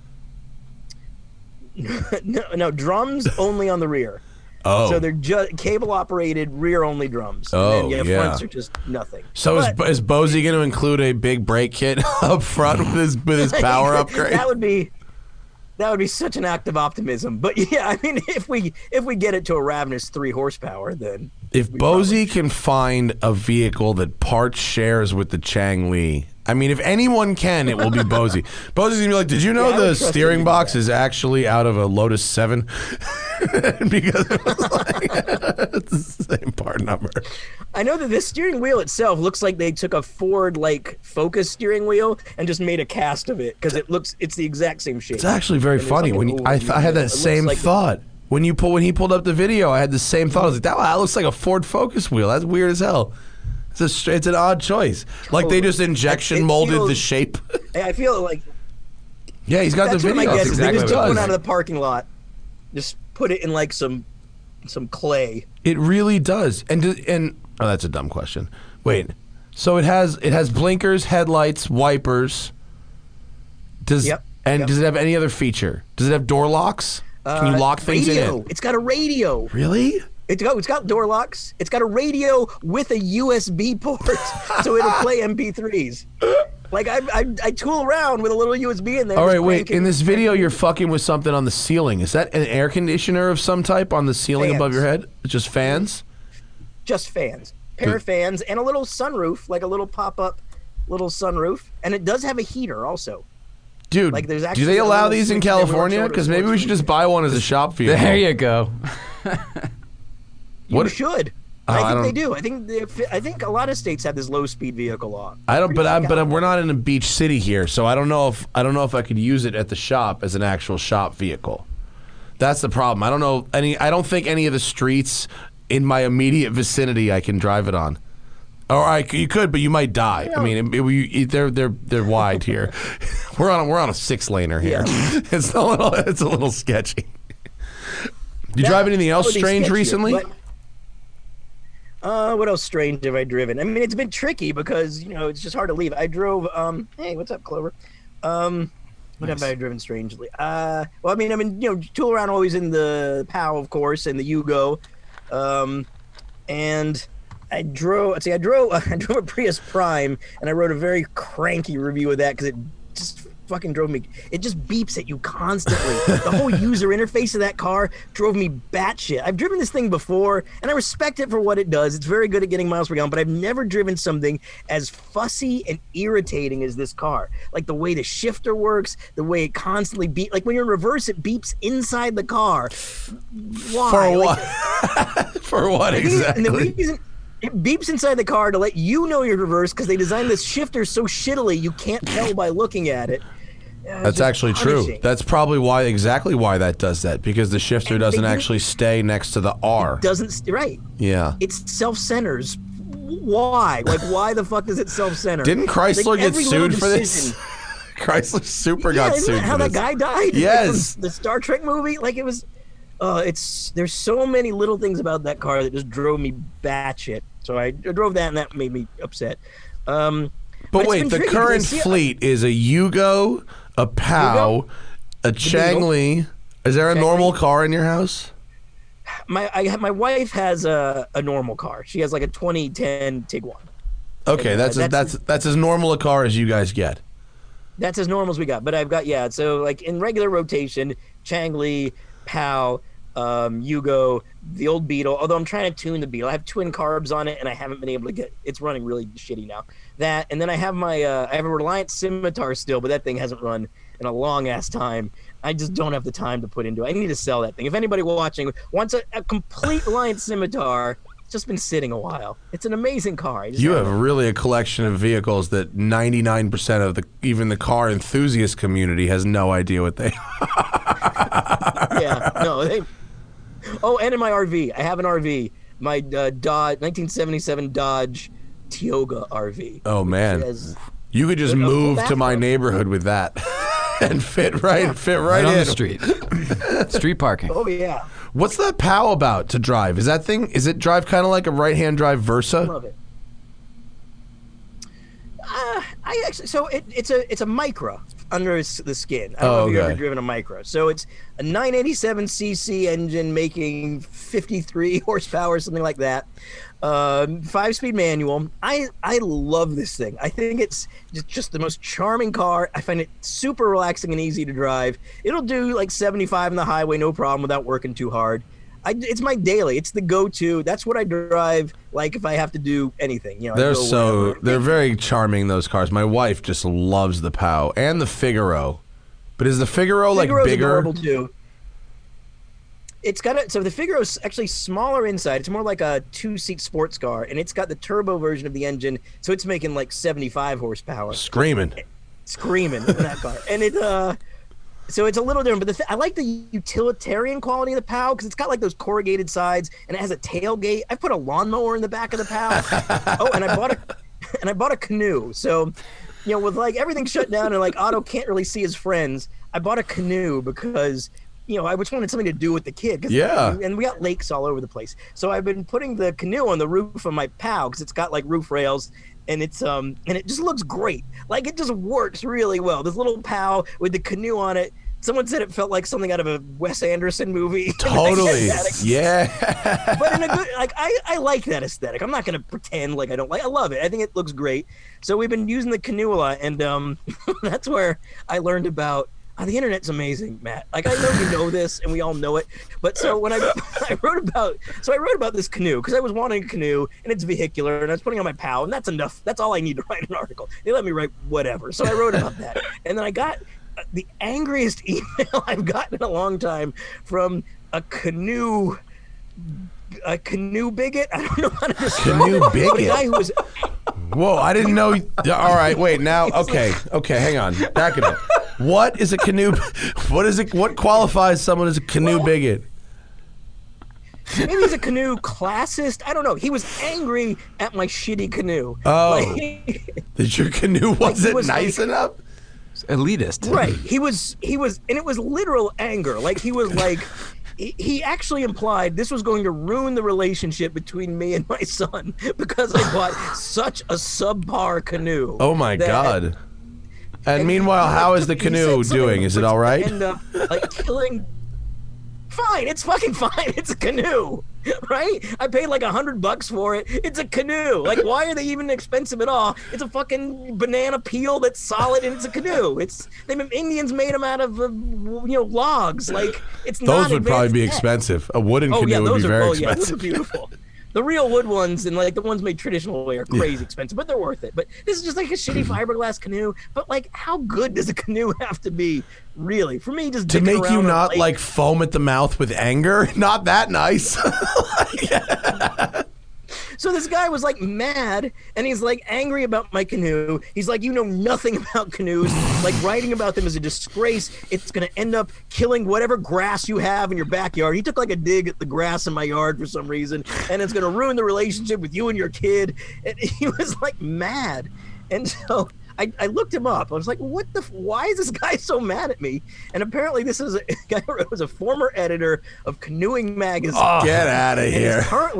No, drums only on the rear. Oh. So they're just cable-operated, rear-only drums. Oh, and fronts are just nothing. So is Bozy going to include a big brake kit up front with his power upgrade? That would be such an act of optimism. But yeah, I mean, if we get it to a ravenous 3 horsepower, then if Bozy can find a vehicle that parts shares with the Chang-Li, I mean, if anyone can, it will be Bozy. Bozy's gonna be like, "Did you know the steering box is actually out of a Lotus 7?" Because it was like it's the same part number. I know that the steering wheel itself looks like they took a Ford like Focus steering wheel and just made a cast of it because it's the exact same shape. It's actually very funny. I had that same thought. When he pulled up the video, I had the same thought. I was like, that looks like a Ford Focus wheel. That's weird as hell. It's an odd choice. Like they just injection molded the shape. I feel like yeah, he's got the video. My guess is they just took does. one out of the parking lot, just put it in like some clay. It really does. And oh, that's a dumb question. Wait, so it has blinkers, headlights, wipers. Does it have any other feature? Does it have door locks? Can you lock things in it? It's got a radio. Really? It's got door locks. It's got a radio with a USB port, so it'll play MP3s. Like I tool around with a little USB in there. All right, wait. In this video, you're fucking with something on the ceiling. Is that an air conditioner of some type on the ceiling above your head? It's just fans? Just fans. Pair of fans and a little sunroof, like a little pop-up little sunroof. And it does have a heater also. Dude, like, do they allow these in California? Because maybe we should just buy one as a shop vehicle. There you go. You should. I think they do. I think a lot of states have this low-speed vehicle law. But we're not in a beach city here, so I don't know if I could use it at the shop as an actual shop vehicle. That's the problem. I don't think any of the streets in my immediate vicinity I can drive it on. Or you could, but you might die. I mean, they're wide here. We're on a 6-laner here. Yeah. It's a little sketchy. You drive anything else strange recently? What else strange have I driven? I mean, it's been tricky because it's just hard to leave. I drove. Hey, what's up, Clover? What have I driven strangely? Well, I mean, tool around always in the POW, of course, and the Yugo, and I drove a Prius Prime, and I wrote a very cranky review of that because it just fucking drove me. It just beeps at you constantly. The whole user interface of that car drove me batshit. I've driven this thing before, and I respect it for what it does. It's very good at getting miles per gallon, but I've never driven something as fussy and irritating as this car. Like the way the shifter works, the way it constantly beeps. Like when you're in reverse, it beeps inside the car. Why? For what? For what exactly? And the reason it beeps inside the car to let you know you're reverse because they designed this shifter so shittily you can't tell by looking at it. That's actually true. That's probably exactly why that does that, because the shifter doesn't actually stay next to the R. It doesn't, right. Yeah. It self-centers. Why? Like, why the fuck does it self-center? Didn't Chrysler get sued for this? Chrysler Super got sued for this. How that guy died? Yes. The Star Trek movie? Like, it was... there's so many little things about that car that just drove me batshit. So I drove that, and that made me upset. But wait, the current fleet is a Yugo, a POW, a Changli. Is there a normal car in your house? My wife has a normal car. She has like a 2010 Tiguan. Okay, that's as normal a car as you guys get. That's as normal as we got. But I've got so like in regular rotation, Changli, POW, Yugo, the old Beetle. Although I'm trying to tune the Beetle, I have twin carbs on it, and I haven't been able to get. It's running really shitty now. That, and then I have I have a Reliant Scimitar still, but that thing hasn't run in a long ass time. I just don't have the time to put into it. I need to sell that thing. If anybody watching wants a complete Reliant Scimitar, it's just been sitting a while. It's an amazing car. You have really a collection of vehicles that 99% of even the car enthusiast community has no idea what they are. Yeah, no. Oh, and in my RV. I have an RV. My Dodge, 1977 Dodge Tioga RV. Oh, man. You could just move to my neighborhood with that and fit right in. On the street. Street parking. Oh, yeah. It's that POW about to drive? Is it drive kind of like a right-hand drive Versa? I love it. It's a Micra under the skin. I don't know if you've ever driven a Micra. So it's a 987cc engine making 53 horsepower, something like that. 5-speed manual. I love this thing. I think it's just the most charming car. I find it super relaxing and easy to drive. It'll do like 75 on the highway, no problem, without working too hard. It's my daily. It's the go-to. That's what I drive. Like if I have to do anything, they're very charming. Those cars. My wife just loves the POW and the Figaro. But is the Figaro like bigger? Adorable too. It's got so the Figaro is actually smaller inside. It's more like a 2-seat sports car, and it's got the turbo version of the engine, so it's making like 75 horsepower. Screaming In that car, and it so it's a little different. But I like the utilitarian quality of the POW because it's got like those corrugated sides, and it has a tailgate. I put a lawnmower in the back of the POW. Oh, and I bought a canoe. So, with like everything shut down and like Otto can't really see his friends, I bought a canoe because I just wanted something to do with the kid. Yeah. And we got lakes all over the place. So I've been putting the canoe on the roof of my POW because it's got like roof rails, and it's and it just looks great. Like it just works really well. This little POW with the canoe on it. Someone said it felt like something out of a Wes Anderson movie. Totally. Yeah. But in a good, like, I like that aesthetic. I'm not going to pretend like I don't I love it. I think it looks great. So we've been using the canoe a lot, and that's where I learned about the internet's amazing, Matt. Like, I know you know this, and we all know it. But so when I wrote about this canoe because I was wanting a canoe, and it's vehicular, and I was putting on my POW, and that's enough. That's all I need to write an article. They let me write whatever. So I wrote about that, and then I got the angriest email I've gotten in a long time from a canoe bigot. I don't know how to describe Canoe it. bigot? A guy who was. Whoa, I didn't know. All right, wait. Now, okay, hang on. Back it up. What is a canoe? What is it? What qualifies someone as a canoe bigot? Maybe he's a canoe classist. I don't know. He was angry at my shitty canoe. Oh, that your canoe wasn't nice enough? Elitist. Right. He was, and it was literal anger. Like he was like, he actually implied this was going to ruin the relationship between me and my son because I bought such a subpar canoe. Oh my God. And meanwhile, how is the canoe doing? Is it all right? End up like killing. Fine, it's fucking fine. It's a canoe, right? I paid like $100 for it. It's a canoe. Like, why are they even expensive at all? It's a fucking banana peel that's solid, and it's a canoe. Indians made them out of logs. Like, it's not. Those would probably be expensive. A wooden canoe would be very expensive. Yeah, those are beautiful. The real wood ones and like the ones made traditional way are crazy expensive, but they're worth it. But this is just like a shitty fiberglass canoe. But like, how good does a canoe have to be, really? For me, just to make you not like foam at the mouth with anger. Not that nice. So this guy was like mad, and he's like angry about my canoe. He's like, you know nothing about canoes. Like writing about them is a disgrace. It's going to end up killing whatever grass you have in your backyard. He took like a dig at the grass in my yard for some reason, and it's going to ruin the relationship with you and your kid. And he was like mad. And so I looked him up. I was like, why is this guy so mad at me? And apparently this is a guy who was a former editor of Canoeing Magazine. Oh, get out of here.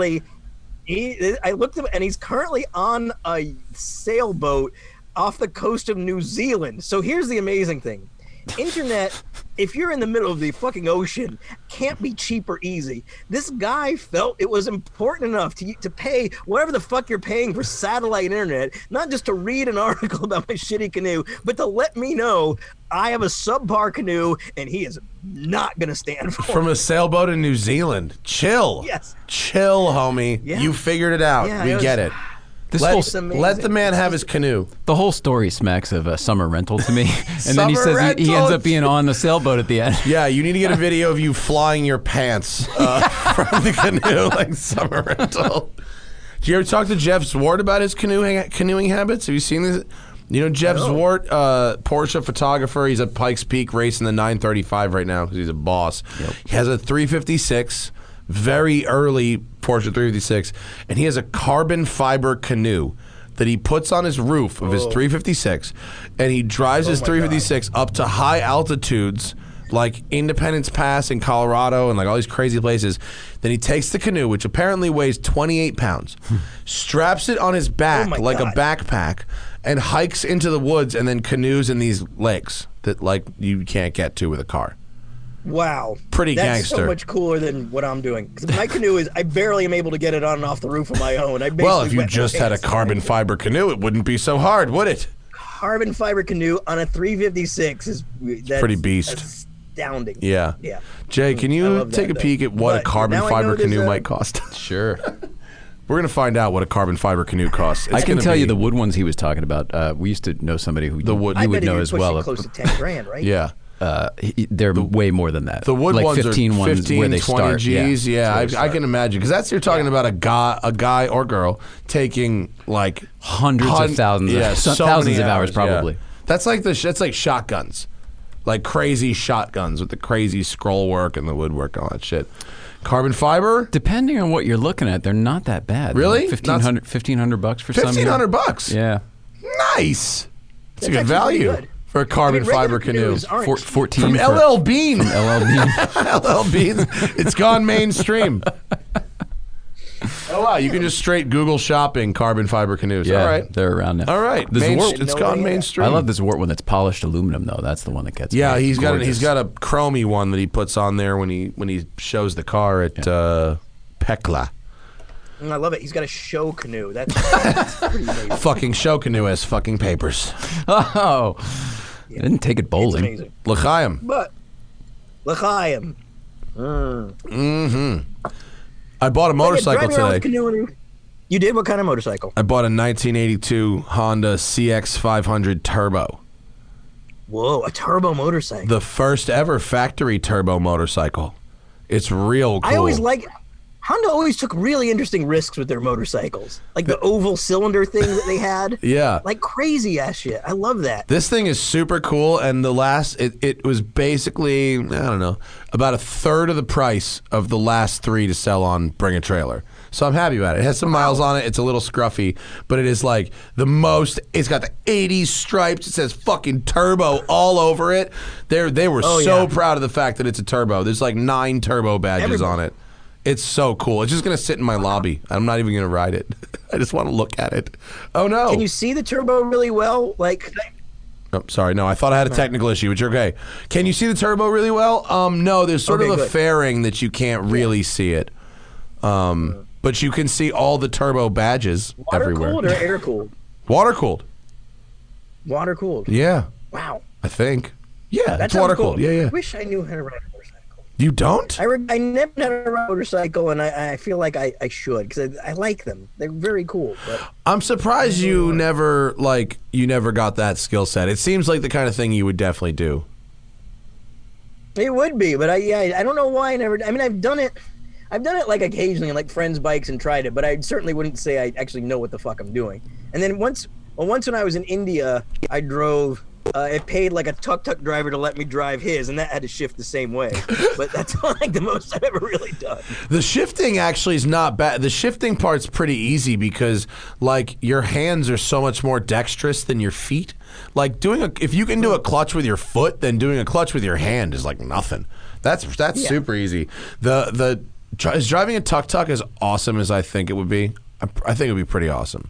I looked him, and he's currently on a sailboat off the coast of New Zealand. So here's the amazing thing. Internet, if you're in the middle of the fucking ocean, can't be cheap or easy. This guy felt it was important enough to pay whatever the fuck you're paying for satellite internet, not just to read an article about my shitty canoe, but to let me know I have a subpar canoe, and he is not going to stand for it. From a sailboat in New Zealand. Chill. Yes. Chill, homie. Yeah. You figured it out. Yeah, we get it. Let the man have his canoe. The whole story smacks of a summer rental to me. And then he says he ends up being on the sailboat at the end. Yeah, you need to get a video of you flying your pants from the canoe like summer rental. Did you ever talk to Jeff Zwart about his canoeing habits? Have you seen this? You know Jeff Zwart, Porsche photographer. He's at Pikes Peak racing the 935 right now because he's a boss. Yep. He has a 356. Very early Porsche 356, and he has a carbon fiber canoe that he puts on his roof of his 356, and he drives his 356 up to high altitudes like Independence Pass in Colorado and like all these crazy places. Then he takes the canoe, which apparently weighs 28 pounds, straps it on his back like a backpack, and hikes into the woods and then canoes in these lakes that like you can't get to with a car. Wow. Pretty That's gangster. so much cooler than what I'm doing. Because my canoe is, I barely am able to get it on and off the roof of my own. Well, if you just had a carbon fiber canoe, it wouldn't be so hard, would it? Carbon fiber canoe on a 356 that's pretty beast. Astounding. Yeah. Yeah. Jay, can you take a peek at what a carbon fiber canoe might cost? Sure. We're going to find out what a carbon fiber canoe costs. I can tell you the wood ones he was talking about. We used to know somebody who you would know as well. Close to 10 grand, right? Yeah. they're way more than that. The wood like ones 15 are ones 15, where they 20 start. G's. Yeah, I can imagine because you're talking about a guy or girl taking like hundreds of thousands, thousands of hours probably. Yeah. That's like shotguns, like crazy shotguns with the crazy scroll work and the woodwork and all that shit. Carbon fiber. Depending on what you're looking at, they're not that bad. Really? Like $1,500 for some. $1,500. Yeah. Nice. That's a good value. Good. For a carbon fiber canoe. 14 from LL Bean. From LL Bean. LL Bean. It's gone mainstream. Oh, wow. You can just straight Google shopping carbon fiber canoes. Yeah, all right. they're around now. All right. It's gone mainstream. I love this Zwart one that's polished aluminum, though. That's the one that gets me. Yeah, he's got a chromey one that he puts on there when he shows the car at Pekla. I love it. He's got a show canoe. That's pretty amazing. Fucking show canoe has fucking papers. Oh. I didn't take it bowling. It's amazing. L'chaim. But L'chaim. Mm-hmm. I bought a motorcycle today. You did? What kind of motorcycle? I bought a 1982 Honda CX500 Turbo. Whoa, a turbo motorcycle. The first ever factory turbo motorcycle. It's real cool. I always Honda always took really interesting risks with their motorcycles. Like the oval cylinder thing that they had. Yeah. Like crazy ass shit. I love that. This thing is super cool, and it was basically, I don't know, about a third of the price of the last three to sell on Bring a Trailer. So I'm happy about it. It has some miles on it. It's a little scruffy, but it is like it's got the 80s stripes. It says fucking turbo all over it. They were proud of the fact that it's a turbo. There's like 9 turbo badges on it. It's so cool. It's just going to sit in my lobby. I'm not even going to ride it. I just want to look at it. Oh, no. Can you see the turbo really well? Oh, sorry. No, I thought I had a technical issue, but you're okay. Can you see the turbo really well? No, there's sort of a fairing that you can't really see it. But you can see all the turbo badges everywhere. Water-cooled or air-cooled? Water-cooled. Water-cooled. Yeah. Wow. I think. Yeah, That's it's water-cooled. Cool. Yeah. I wish I knew how to ride a motorcycle. You don't? I never had a motorcycle, and I feel like I should because I like them. They're very cool. But I'm surprised you never got that skill set. It seems like the kind of thing you would definitely do. It would be, but I don't know why I never. I mean, I've done it like occasionally on like friends' bikes and tried it, but I certainly wouldn't say I actually know what the fuck I'm doing. And then once when I was in India, I drove. I paid like a tuk-tuk driver to let me drive his, and that had to shift the same way. But that's like the most I've ever really done. The shifting actually is not bad. The shifting part's pretty easy because like your hands are so much more dexterous than your feet. Like if you can do a clutch with your foot, then doing a clutch with your hand is like nothing. That's super easy. Is driving a tuk-tuk as awesome as I think it would be? I think it would be pretty awesome.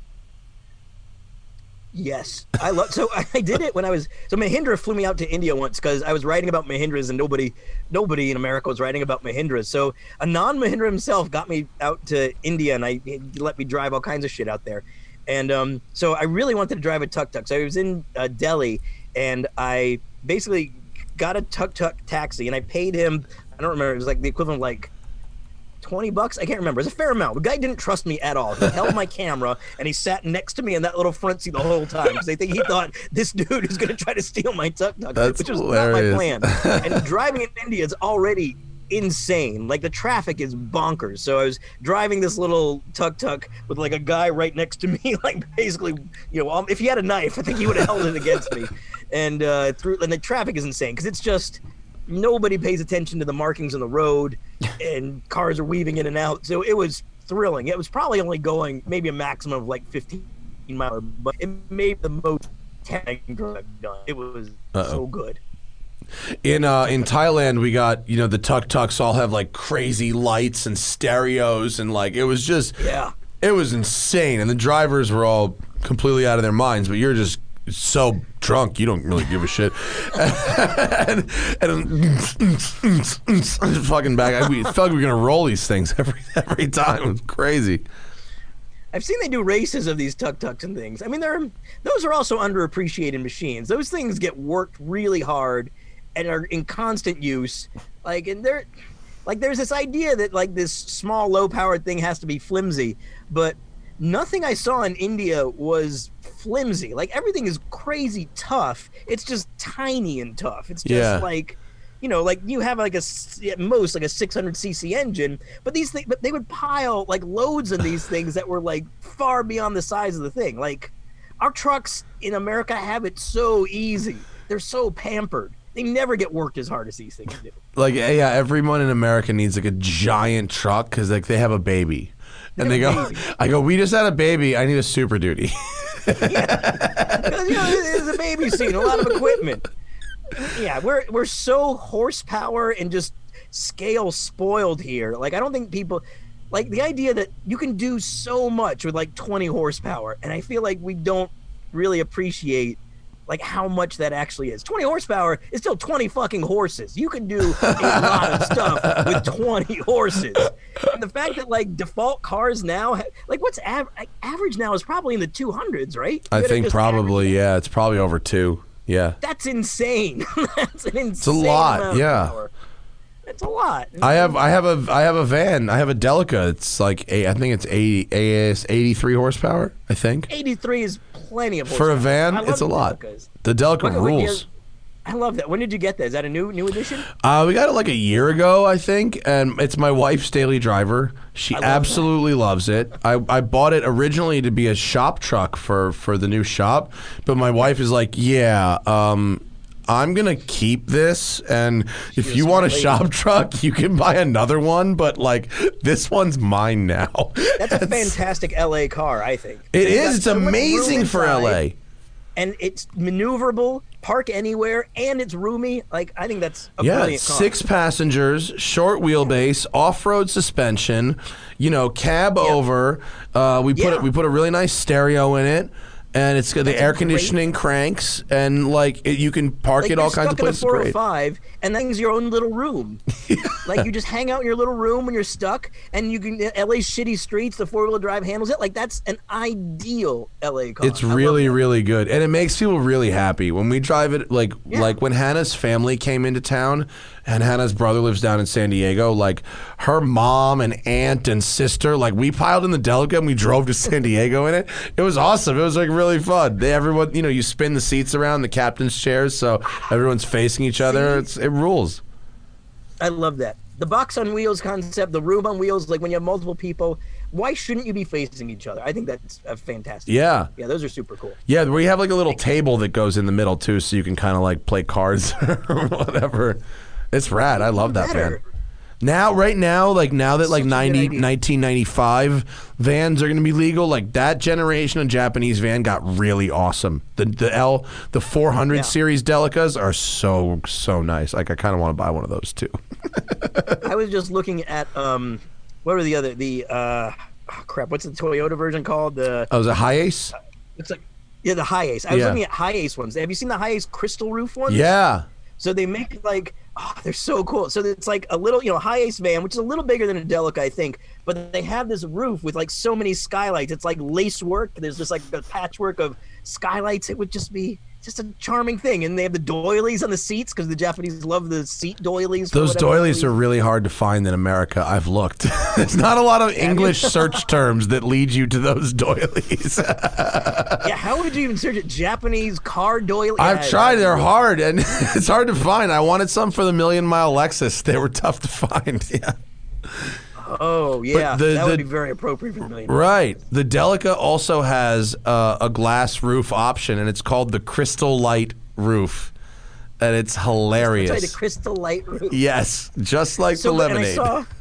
Yes, so I did it when I was. So Mahindra flew me out to India once because I was writing about Mahindras and nobody in America was writing about Mahindras. So a non-Mahindra himself got me out to India and he let me drive all kinds of shit out there. And so I really wanted to drive a tuk-tuk. So I was in Delhi and I basically got a tuk-tuk taxi and I paid him. I don't remember. It was like the equivalent of like $20. I can't remember. It's a fair amount. The guy didn't trust me at all. He held my camera and he sat next to me in that little front seat the whole time because he thought this dude is going to try to steal my tuk-tuk, which was hilarious. Not my plan. And driving in India is already insane. Like the traffic is bonkers. So I was driving this little tuk-tuk with like a guy right next to me, like basically, if he had a knife, I think he would have held it against me. And and the traffic is insane because it's just. Nobody pays attention to the markings on the road and cars are weaving in and out. So it was thrilling. It was probably only going maybe a maximum of like 15 miles, but it made the most tanking drive I've done. It was so good. In Thailand, we got, the tuk-tuks all have like crazy lights and stereos and like, it was just, it was insane. And the drivers were all completely out of their minds, but you're just so drunk you don't really give a shit. and fucking back. We felt like we were gonna roll these things every time. It was crazy. I've seen they do races of these tuk-tuks and things. I mean, those are also underappreciated machines. Those things get worked really hard and are in constant use. There's this idea that like this small, low-powered thing has to be flimsy, but nothing I saw in India was flimsy. Like everything is crazy tough. It's just tiny and tough. It's just like, like you have like at most like a 600cc engine, but but they would pile like loads of these things that were like far beyond the size of the thing. Like our trucks in America have it so easy. They're so pampered. They never get worked as hard as these things do. Like, yeah, everyone in America needs like a giant truck because like they have a baby. And they go, I go, we just had a baby. I need a Super Duty. There's a baby scene, a lot of equipment. Yeah, we're so horsepower and just scale spoiled here. Like, I don't think people like the idea that you can do so much with like 20 horsepower, and I feel like we don't really appreciate like how much that actually is. 20 horsepower is still 20 fucking horses. You can do a lot of stuff with 20 horses. And the fact that like default cars now, like what's average now is probably in the 200s, right? I think probably, yeah. It's probably over 2. Yeah. That's insane. That's an insane It's a lot, amount yeah. of power. It's a lot. I have a van. I have a Delica. It's like I think it's 83 horsepower. I think 83 is plenty of horsepower. for a van. It's a lot. Delicas. The Delica rules. I love that. When did you get that? Is that a new edition? We got it like a year ago, I think, and it's my wife's daily driver. She absolutely loves it. I bought it originally to be a shop truck for the new shop, but my wife is like, yeah. I'm going to keep this, and if you want a shop truck, you can buy another one, but, like, this one's mine now. That's a fantastic L.A. car, I think. It is. It's amazing for L.A. And it's maneuverable, park anywhere, and it's roomy. Like, I think that's a brilliant car. 6 passengers, short wheelbase, off-road suspension, cab over. We put a really nice stereo in it. And it's got the air conditioning cranks, and like you can park it all kinds of places. You're stuck in a 405, and that thing's your own little room. Like you just hang out in your little room when you're stuck, and you can LA's shitty streets. The 4-wheel drive handles it. Like that's an ideal LA car. It's really, really good, and it makes people really happy when we drive it. Like when Hannah's family came into town, and Hannah's brother lives down in San Diego. Like her mom and aunt and sister, like we piled in the Delica and we drove to San Diego in it. It was awesome. It was like really fun. Everyone, you spin the seats around the captain's chairs so everyone's facing each other. It rules. I love that. The box on wheels concept, the room on wheels, like when you have multiple people, why shouldn't you be facing each other? I think that's a fantastic. Yeah. Yeah, those are super cool. Yeah, we have like a little table that goes in the middle too, so you can kind of like play cards or whatever. It's rad. I love that van. Right now that like 1995 vans are going to be legal, like that generation of Japanese van got really awesome. The 400 series Delicas are so nice. Like I kind of want to buy one of those too. I was just looking at what are the other what's the Toyota version called? Is it Hiace? It's like the Hiace. I was looking at Hiace ones. Have you seen the Hiace crystal roof ones? Yeah. So they make like, they're so cool. So it's like a little, Hiace van, which is a little bigger than a Delica, I think. But they have this roof with like so many skylights. It's like lace work. There's just like a patchwork of skylights. It would just be just a charming thing. And they have the doilies on the seats because the Japanese love the seat doilies. Those doilies are really hard to find in America. I've looked. There's not a lot of English search terms that lead you to those doilies. Yeah, how would you even search it? Japanese car doily? I've tried. They're hard, and it's hard to find. I wanted some for the Million Mile Lexus. They were tough to find. Yeah. Oh, yeah. That would be very appropriate for the Million. Right. The Delica also has a glass roof option, and it's called the Crystal Light roof. And it's hilarious. That's right, the Crystal Light roof. Yes, just like the lemonade. And I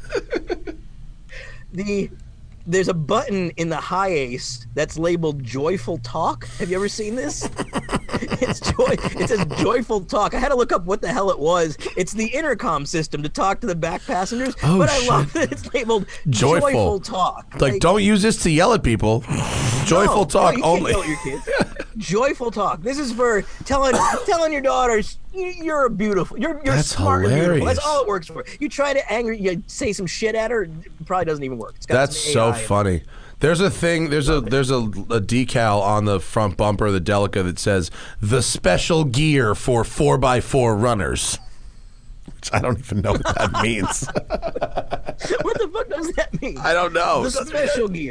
saw there's a button in the Hiace that's labeled Joyful Talk. Have you ever seen this? It says Joyful Talk. I had to look up what the hell it was. It's the intercom system to talk to the back passengers. But I love that it's labeled Joyful Talk. Like, don't use this to yell at people. Joyful Talk you only. Can't yell at your kids. Joyful Talk. This is for telling your daughters you're beautiful. You're That's smart hilarious. and beautiful. That's all it works for. You try to you say some shit at her, it probably doesn't even work. That's so funny. There's a thing. There's a decal on the front bumper of the Delica that says "the special gear for 4x4 runners," which I don't even know what that means. What the fuck does that mean? I don't know. The special gear.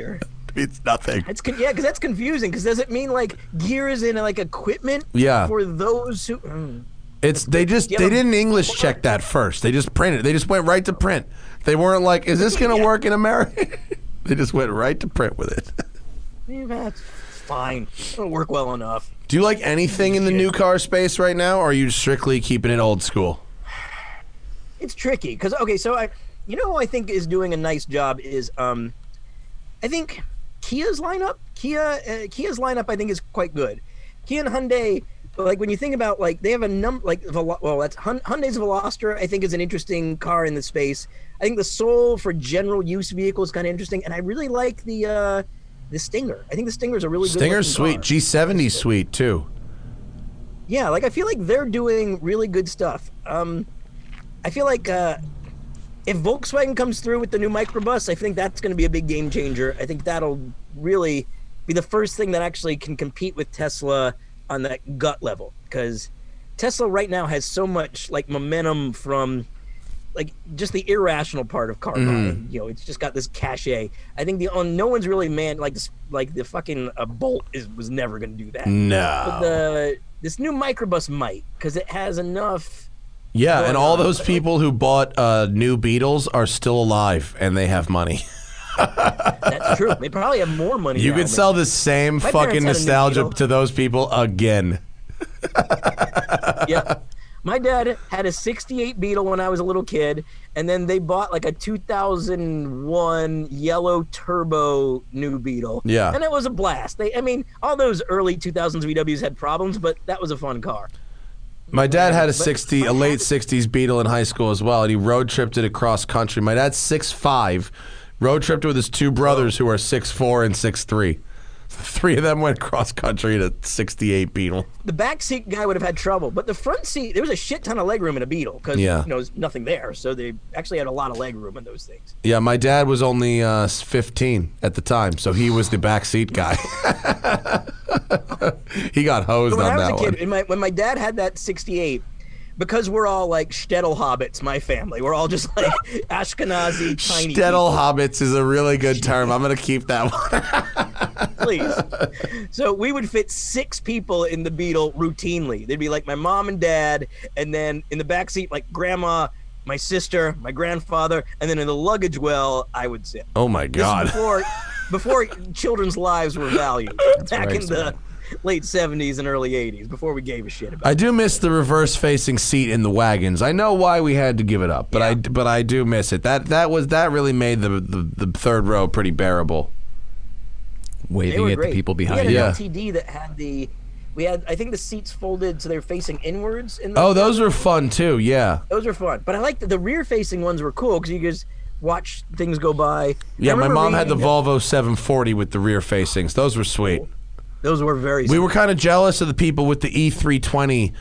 means nothing. Yeah, because that's confusing. Because does it mean like gears and like equipment? Yeah. For those who. They didn't English check that first. They just printed. They just went right to print. They weren't like, is this going to work in America? They just went right to print with it. Yeah, that's fine. It'll work well enough. Do you like anything in the new car space right now, or are you strictly keeping it old school? It's tricky because so who I think is doing a nice job is I think Kia's lineup. Kia's lineup I think is quite good. Kia and Hyundai, like when you think about like they have a number like that's Hyundai's Veloster I think is an interesting car in the space. I think the Soul for general use vehicle is kind of interesting, and I really like the Stinger. I think the Stinger's a really good Stinger's sweet. car. G70's sweet too. Yeah, like I feel like they're doing really good stuff. I feel like if Volkswagen comes through with the new microbus, I think that's going to be a big game changer. I think that'll really be the first thing that actually can compete with Tesla on that gut level, because Tesla right now has so much like momentum from like just the irrational part of car buying. You know, it's just got this cachet. I think no one's really like the fucking Bolt was never going to do that. No. But this new microbus might, because it has enough. Yeah, and all those people who bought new Beetles are still alive, and they have money. That's true. They probably have more money. You now, could sell the same fucking nostalgia to those people again. Yeah. My dad had a 68 Beetle when I was a little kid, and then they bought like a 2001 yellow turbo new Beetle. Yeah. And it was a blast. All those early 2000s VWs had problems, but that was a fun car. My dad had a late 60s Beetle in high school as well, and he road tripped it across country. My dad's 6'5", road tripped it with his two brothers who are 6'4" and 6'3". Three of them went cross country in a 68 Beetle. The back seat guy would have had trouble, but the front seat, there was a shit ton of leg room in a Beetle because there's nothing there, so they actually had a lot of leg room in those things. Yeah, my dad was only 15 at the time, so he was the back seat guy. He got hosed on that one. When I was a kid, when my dad had that 68, because we're all like shtetl hobbits, my family, we're all just like Ashkenazi tiny shtetl hobbits is a really good term. I'm going to keep that one. Please. So we would fit 6 people in the Beetle routinely. They'd be like my mom and dad, and then in the back seat, like grandma, my sister, my grandfather, and then in the luggage well, I would sit. Oh my God. Before children's lives were valued. Back in the late 70s and early 80s, before we gave a shit about it. I do miss the reverse-facing seat in the wagons. I know why we had to give it up, but I do miss it. That really made the third row pretty bearable. Waving at the people behind you. We had an LTD that had I think the seats folded so they were facing inwards. Those were fun too, yeah. Those were fun. But I like the rear-facing ones were cool because you could just watch things go by. Yeah, my mom had the Volvo 740 with the rear facings. Those were sweet. Those were very We were kind of jealous of the people with the E320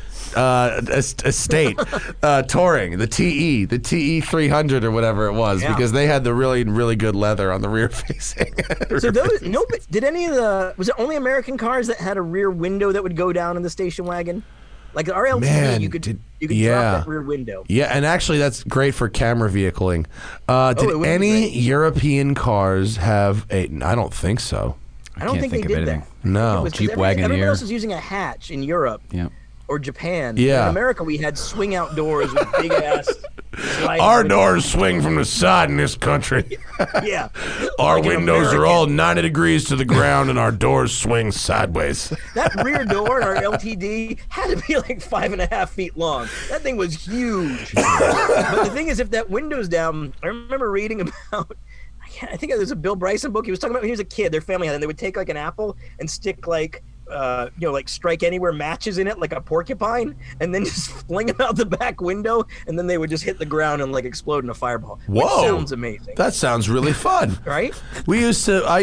estate touring, the TE 300 or whatever it was, because they had the really, really good leather on the rear facing. So did any of was it only American cars that had a rear window that would go down in the station wagon? Like our LTD, you could drop that rear window. Yeah, and actually that's great for camera vehicling. Did any European cars have a? I don't think so. I don't think they did that. No. Jeep Wagoneer. Everybody else was using a hatch in Europe or Japan. Yeah. In America, we had swing out doors with big ass. Our doors swing from the side in this country. Yeah. Our windows are all 90 degrees to the ground, and our doors swing sideways. That rear door in our LTD had to be like 5.5 feet long. That thing was huge. But the thing is, if that window's down, I remember reading about. I think there's a Bill Bryson book. He was talking about when he was a kid, their family had, and they would take like an apple and stick like, like strike anywhere matches in it, like a porcupine, and then just fling them out the back window, and then they would just hit the ground and like explode in a fireball. Whoa, which sounds amazing. That sounds really fun, right? I used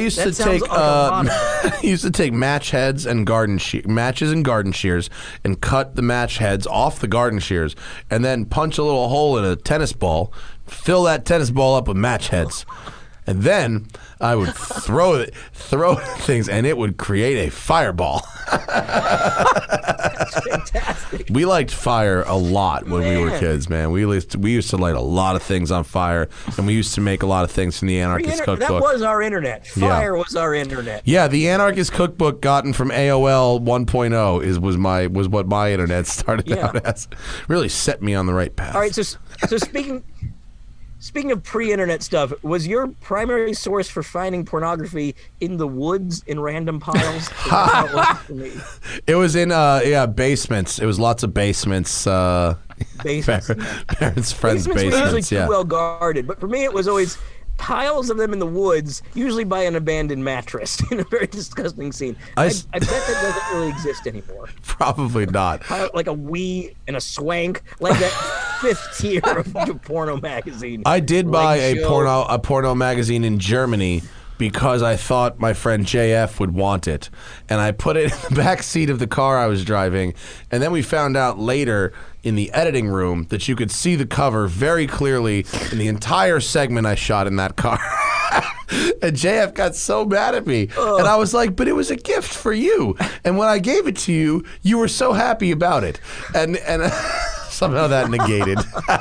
to take match heads and matches and garden shears and cut the match heads off the garden shears, and then punch a little hole in a tennis ball, fill that tennis ball up with match heads. and then I would throw things, and it would create a fireball. That's fantastic. We liked fire a lot when we were kids, man. We used to light a lot of things on fire, and we used to make a lot of things from the Anarchist Cookbook. That was our internet. Fire was our internet. Yeah, the Anarchist Cookbook gotten from AOL 1.0 was what my internet started out as. Really set me on the right path. All right, so speaking of pre-internet stuff, was your primary source for finding pornography in the woods in random piles? It was in basements. It was lots of basements. Parents, friends' basements. Were usually too well guarded, but for me it was always piles of them in the woods, usually by an abandoned mattress in a very disgusting scene. I bet that doesn't really exist anymore. Probably not. Like a Wee and a Swank, like that fifth tier of porno magazine. I did buy a porno magazine in Germany because I thought my friend JF would want it. And I put it in the back seat of the car I was driving. And then we found out later in the editing room that you could see the cover very clearly in the entire segment I shot in that car. And JF got so mad at me. And I was like, but it was a gift for you. And when I gave it to you, you were so happy about it. And somehow that negated.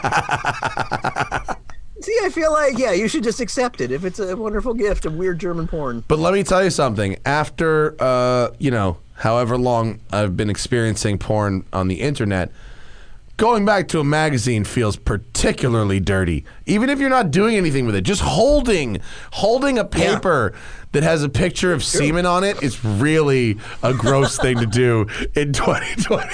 See, I feel like, you should just accept it if it's a wonderful gift of weird German porn. But let me tell you something. After, however long I've been experiencing porn on the internet, going back to a magazine feels particularly dirty. Even if you're not doing anything with it, just holding a paper that has a picture of semen on it is really a gross thing to do in 2020.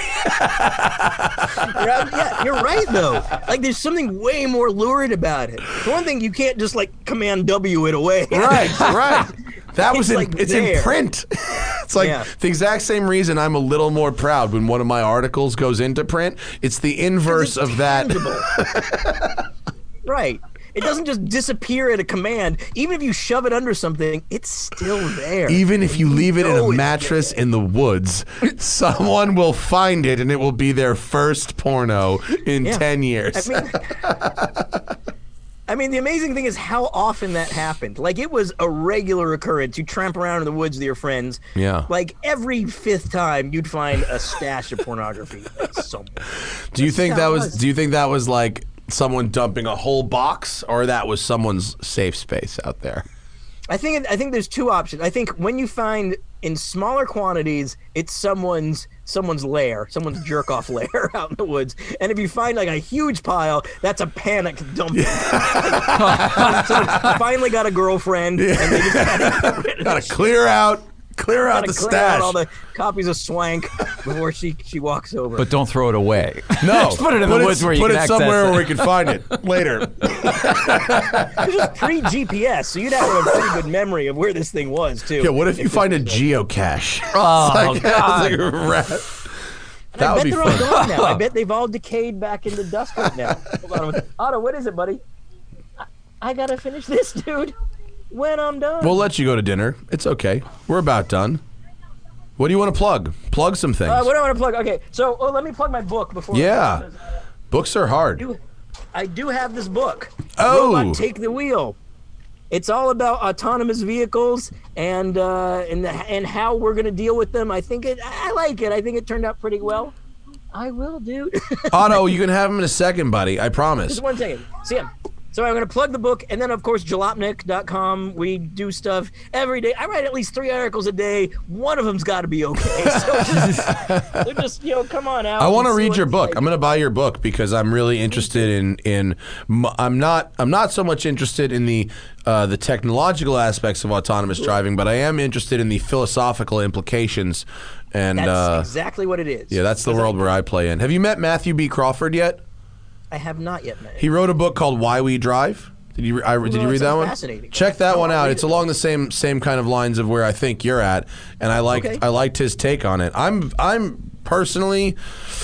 You're right, though. Like, there's something way more lurid about it. For one thing, you can't just, Command W it away. Right. That was it's in print. It's the exact same reason I'm a little more proud when one of my articles goes into print. It's the inverse of tangible. That. Right. It doesn't just disappear at a command. Even if you shove it under something, it's still there. Even if you leave it in a mattress in the woods, someone will find it and it will be their first porno in 10 years. I mean, the amazing thing is how often that happened. Like, it was a regular occurrence. You tramp around in the woods with your friends. Yeah. Like, every fifth time, you'd find a stash of pornography somewhere. Do you think that was like someone dumping a whole box, or that was someone's safe space out there? I think there's two options. I think when you find in smaller quantities, it's someone's lair, someone's jerk-off lair out in the woods. And if you find a huge pile, that's a panic dump. Someone finally got a girlfriend, and they just gotta clear out the stash. Out all the copies of Swank before she walks over. But don't throw it away. No, just put it in the woods where you can access it. Put it somewhere where we can find it later. It was pre-GPS, so you'd have a pretty good memory of where this thing was too. Yeah, what if you find a geocache? Oh, God. That would be fun. I bet they're all gone now. I bet they've all decayed back into dust right now. Hold on. Otto, what is it, buddy? I gotta finish this, dude. When I'm done. We'll let you go to dinner. It's okay. We're about done. What do you want to plug? Plug some things. What do I want to plug? Okay, so let me plug my book before. Yeah. Books are hard. I do have this book. Oh. Robot Take the Wheel. It's all about autonomous vehicles and how we're going to deal with them. I like it. I think it turned out pretty well. I will, dude. Otto, you can have him in a second, buddy. I promise. Just 1 second. See him. So I'm going to plug the book, and then, of course, jalopnik.com. We do stuff every day. I write at least 3 articles a day. One of them's got to be okay. So just come on out. I want to read your book. I'm going to buy your book because I'm really interested in I'm not so much interested in the technological aspects of autonomous driving, but I am interested in the philosophical implications. And that's exactly what it is. Yeah, that's the world where I play in. Have you met Matthew B. Crawford yet? I have not yet met him. He wrote a book called Why We Drive. Did you read that one? Fascinating. Check that one out. It's along the same kind of lines of where I think you're at, and I liked his take on it. I'm personally,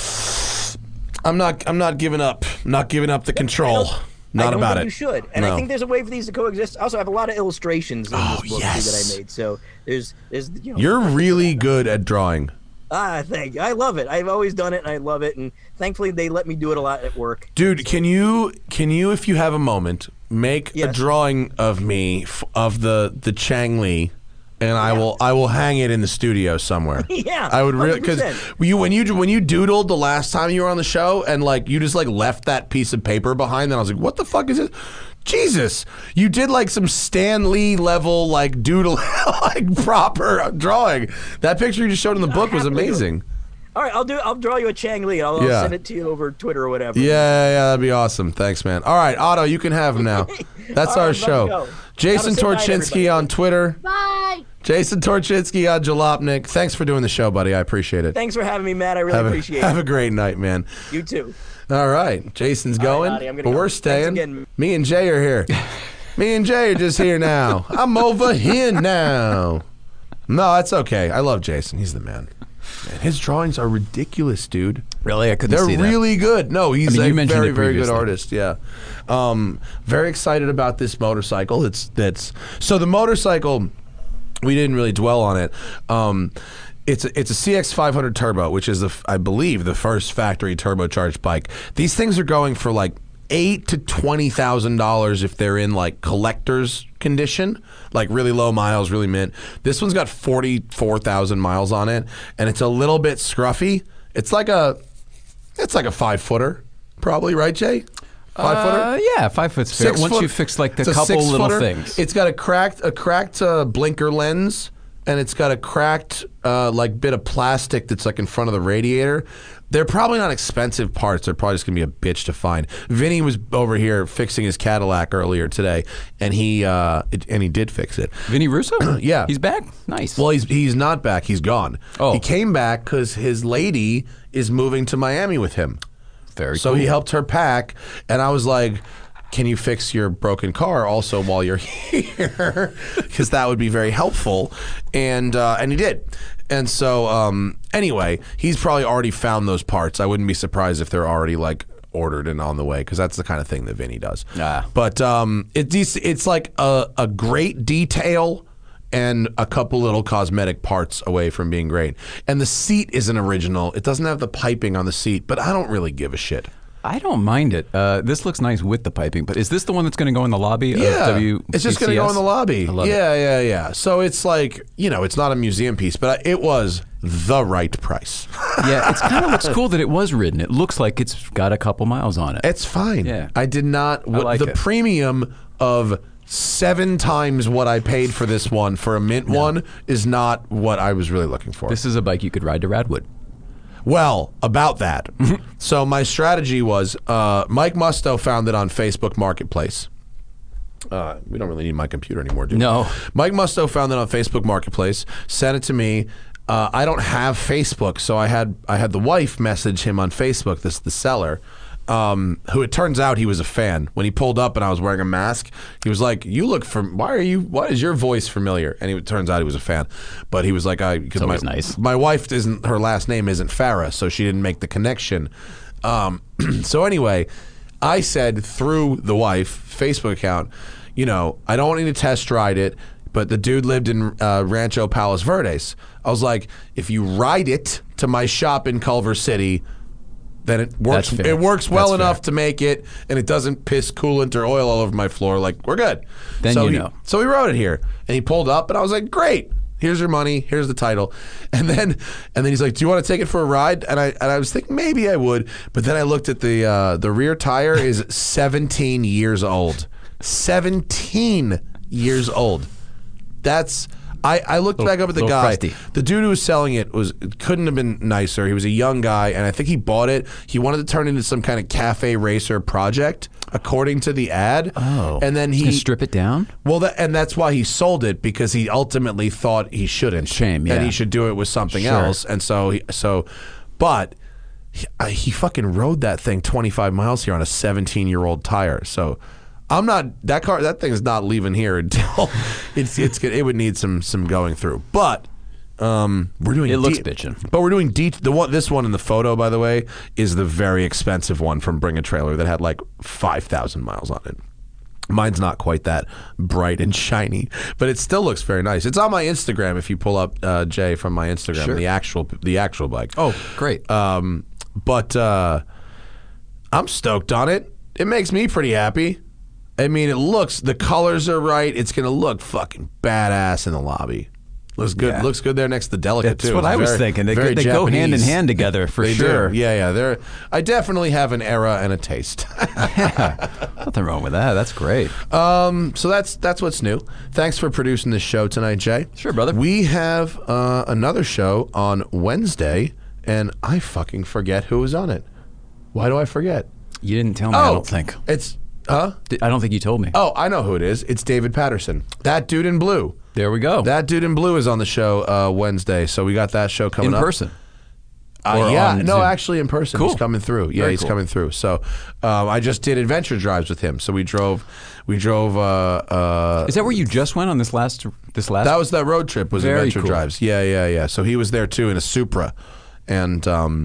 I'm not giving up. Not giving up the control. Not about it. You should, and I think there's a way for these to coexist. Also, I have a lot of illustrations in this book too that I made. So there's You're really good at drawing. Thank you. I love it. I've always done it, and I love it. And thankfully, they let me do it a lot at work. Dude, can you, if you have a moment, make a drawing of me of the Chang Li, and I will hang it in the studio somewhere. Yeah, I would really, because when you doodled the last time you were on the show, and like you just like left that piece of paper behind, and I was like, what the fuck is it? Jesus, you did like some Stan Lee level like doodle like proper drawing. That picture you just showed in the book was amazing. All right, I'll draw you a Chang Li. I'll send it to you over Twitter or whatever. Yeah, that'd be awesome. Thanks, man. All right, Otto, you can have him now. That's our show. Jason Torchinsky on Twitter. Bye. Jason Torchinsky on Jalopnik. Thanks for doing the show, buddy. I appreciate it. Thanks for having me, Matt. I really appreciate it. Have a great night, man. You too. All right, Jason's going, but we're staying. Me and Jay are here. Me and Jay are just here now. I'm over here now. No, that's okay. I love Jason. He's the man. Man, his drawings are ridiculous, dude. Really? I couldn't see that. They're really good. No, he's a very, very good artist. Yeah. Very excited about this motorcycle. So the motorcycle, we didn't really dwell on it. It's a CX500 Turbo, which is, I believe, the first factory turbocharged bike. These things are going for like $8,000 to $20,000 if they're in like collector's condition, like really low miles, really mint. This one's got 44,000 miles on it, and it's a little bit scruffy. It's like a 5-footer, probably, right, Jay? 5-footer? Yeah, 5 foot's fair. Once you fix like the couple little things. It's got a cracked blinker lens. And it's got a cracked like bit of plastic that's like in front of the radiator. They're probably not expensive parts. They're probably just gonna be a bitch to find. Vinny was over here fixing his Cadillac earlier today, and he did fix it. Vinny Russo? Yeah, he's back. Nice. Well, he's not back. He's gone. Oh, he came back because his lady is moving to Miami with him. Very cool. So he helped her pack, and I was like, can you fix your broken car also while you're here? Because that would be very helpful. And he did. And so anyway, he's probably already found those parts. I wouldn't be surprised if they're already like ordered and on the way, because that's the kind of thing that Vinny does. But it's like a great detail and a couple little cosmetic parts away from being great. And the seat isn't original. It doesn't have the piping on the seat, but I don't really give a shit. I don't mind it. This looks nice with the piping, but is this the one that's going to go in the lobby of WCCS? It's just going to go in the lobby. Yeah. So it's like, it's not a museum piece, but it was the right price. Yeah, it kind of looks cool that it was ridden. It looks like it's got a couple miles on it. It's fine. Yeah. I did not... the premium of 7 times what I paid for this one for a mint one is not what I was really looking for. This is a bike you could ride to Radwood. Well, about that. So my strategy was, Mike Musto found it on Facebook Marketplace. We don't really need my computer anymore, do we? No. Mike Musto found it on Facebook Marketplace, sent it to me. I don't have Facebook, so I had the wife message him on Facebook, the seller, who it turns out he was a fan. When he pulled up and I was wearing a mask, he was like, why is your voice familiar? And it turns out he was a fan. But he was like, because nice. My wife her last name isn't Farah, so she didn't make the connection. So anyway, I said through the wife Facebook account, I don't want you to test ride it, but the dude lived in Rancho Palos Verdes. I was like, if you ride it to my shop in Culver City, then it works. It works well enough to make it, and it doesn't piss coolant or oil all over my floor. Like, we're good. Then so So he wrote it here, and he pulled up, and I was like, great. Here's your money. Here's the title. And then he's like, do you want to take it for a ride? And I was thinking maybe I would, but then I looked at the rear tire is 17 years old. 17 years old. That's... I looked back up at the guy. Crusty. The dude who was selling it couldn't have been nicer. He was a young guy, and I think he bought it. He wanted to turn it into some kind of cafe racer project, according to the ad. Oh, and then he strip it down. Well, and that's why he sold it, because he ultimately thought he shouldn't. Shame, yeah. And he should do it with something else. And but he fucking rode that thing 25 miles here on a 17-year-old tire. So. That thing is not leaving here until it would need some going through. But we're doing it looks bitchin'. But we're doing this one in the photo, by the way, is the very expensive one from Bring a Trailer that had like 5,000 miles on it. Mine's not quite that bright and shiny, but it still looks very nice. It's on my Instagram if you pull up Jay from my Instagram, Sure. the actual bike. Oh, great. But I'm stoked on it. It makes me pretty happy. I mean, the colors are right. It's going to look fucking badass in the lobby. Looks good. Yeah. Looks good there next to Delica, That's too. what I was thinking. They go hand in hand together for They sure. do. Yeah. I definitely have an era and a taste. Nothing wrong with that. That's great. So that's what's new. Thanks for producing this show tonight, Jay. Sure, brother. We have another show on Wednesday, and I fucking forget who was on it. Why do I forget? You didn't tell me, I don't think. It's, huh? I don't think you told me. Oh, I know who it is. It's David Patterson. That dude in blue. There we go. That dude in blue is on the show Wednesday, so we got that show coming up. In person. Or Yeah, on no, Zoom? actually in person. Cool. He's coming through. Yeah, Very he's cool. coming through. So I just did adventure drives with him. So we drove. Is that where you just went on this last? That was that road trip. Was Very adventure cool. drives. Yeah. So he was there too in a Supra, and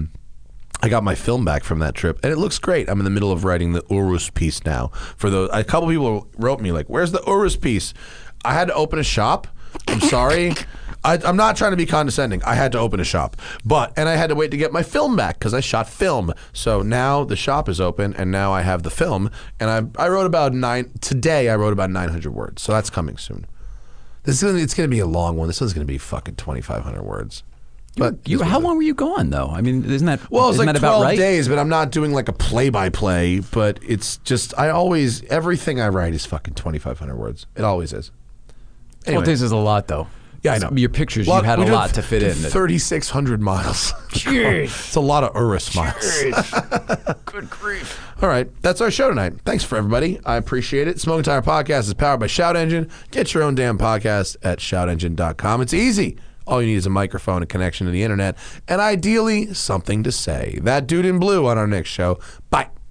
I got my film back from that trip, and it looks great. I'm in the middle of writing the Urus piece now. A couple people wrote me like, "Where's the Urus piece?" I had to open a shop. I'm sorry. I'm not trying to be condescending. I had to open a shop, and I had to wait to get my film back because I shot film. So now the shop is open, and now I have the film. And I wrote about today. I wrote about 900 words. So that's coming soon. It's going to be a long one. This one's going to be fucking 2,500 words. But How long were you gone though? I mean, isn't that well, it's isn't like that about 12 right? days, but I'm not doing like a play-by-play. But it's just everything I write is fucking 2,500 words. It always is. Anyway. 12 days is a lot though. Yeah, I know. Your pictures, you had a lot to fit in. 3,600 miles. It's a lot of Urus miles. Good grief. All right, that's our show tonight. Thanks for everybody. I appreciate it. Smoking Tire Podcast is powered by Shout Engine. Get your own damn podcast at shoutengine.com. It's easy. All you need is a microphone, a connection to the internet, and ideally something to say. That dude in blue on our next show. Bye.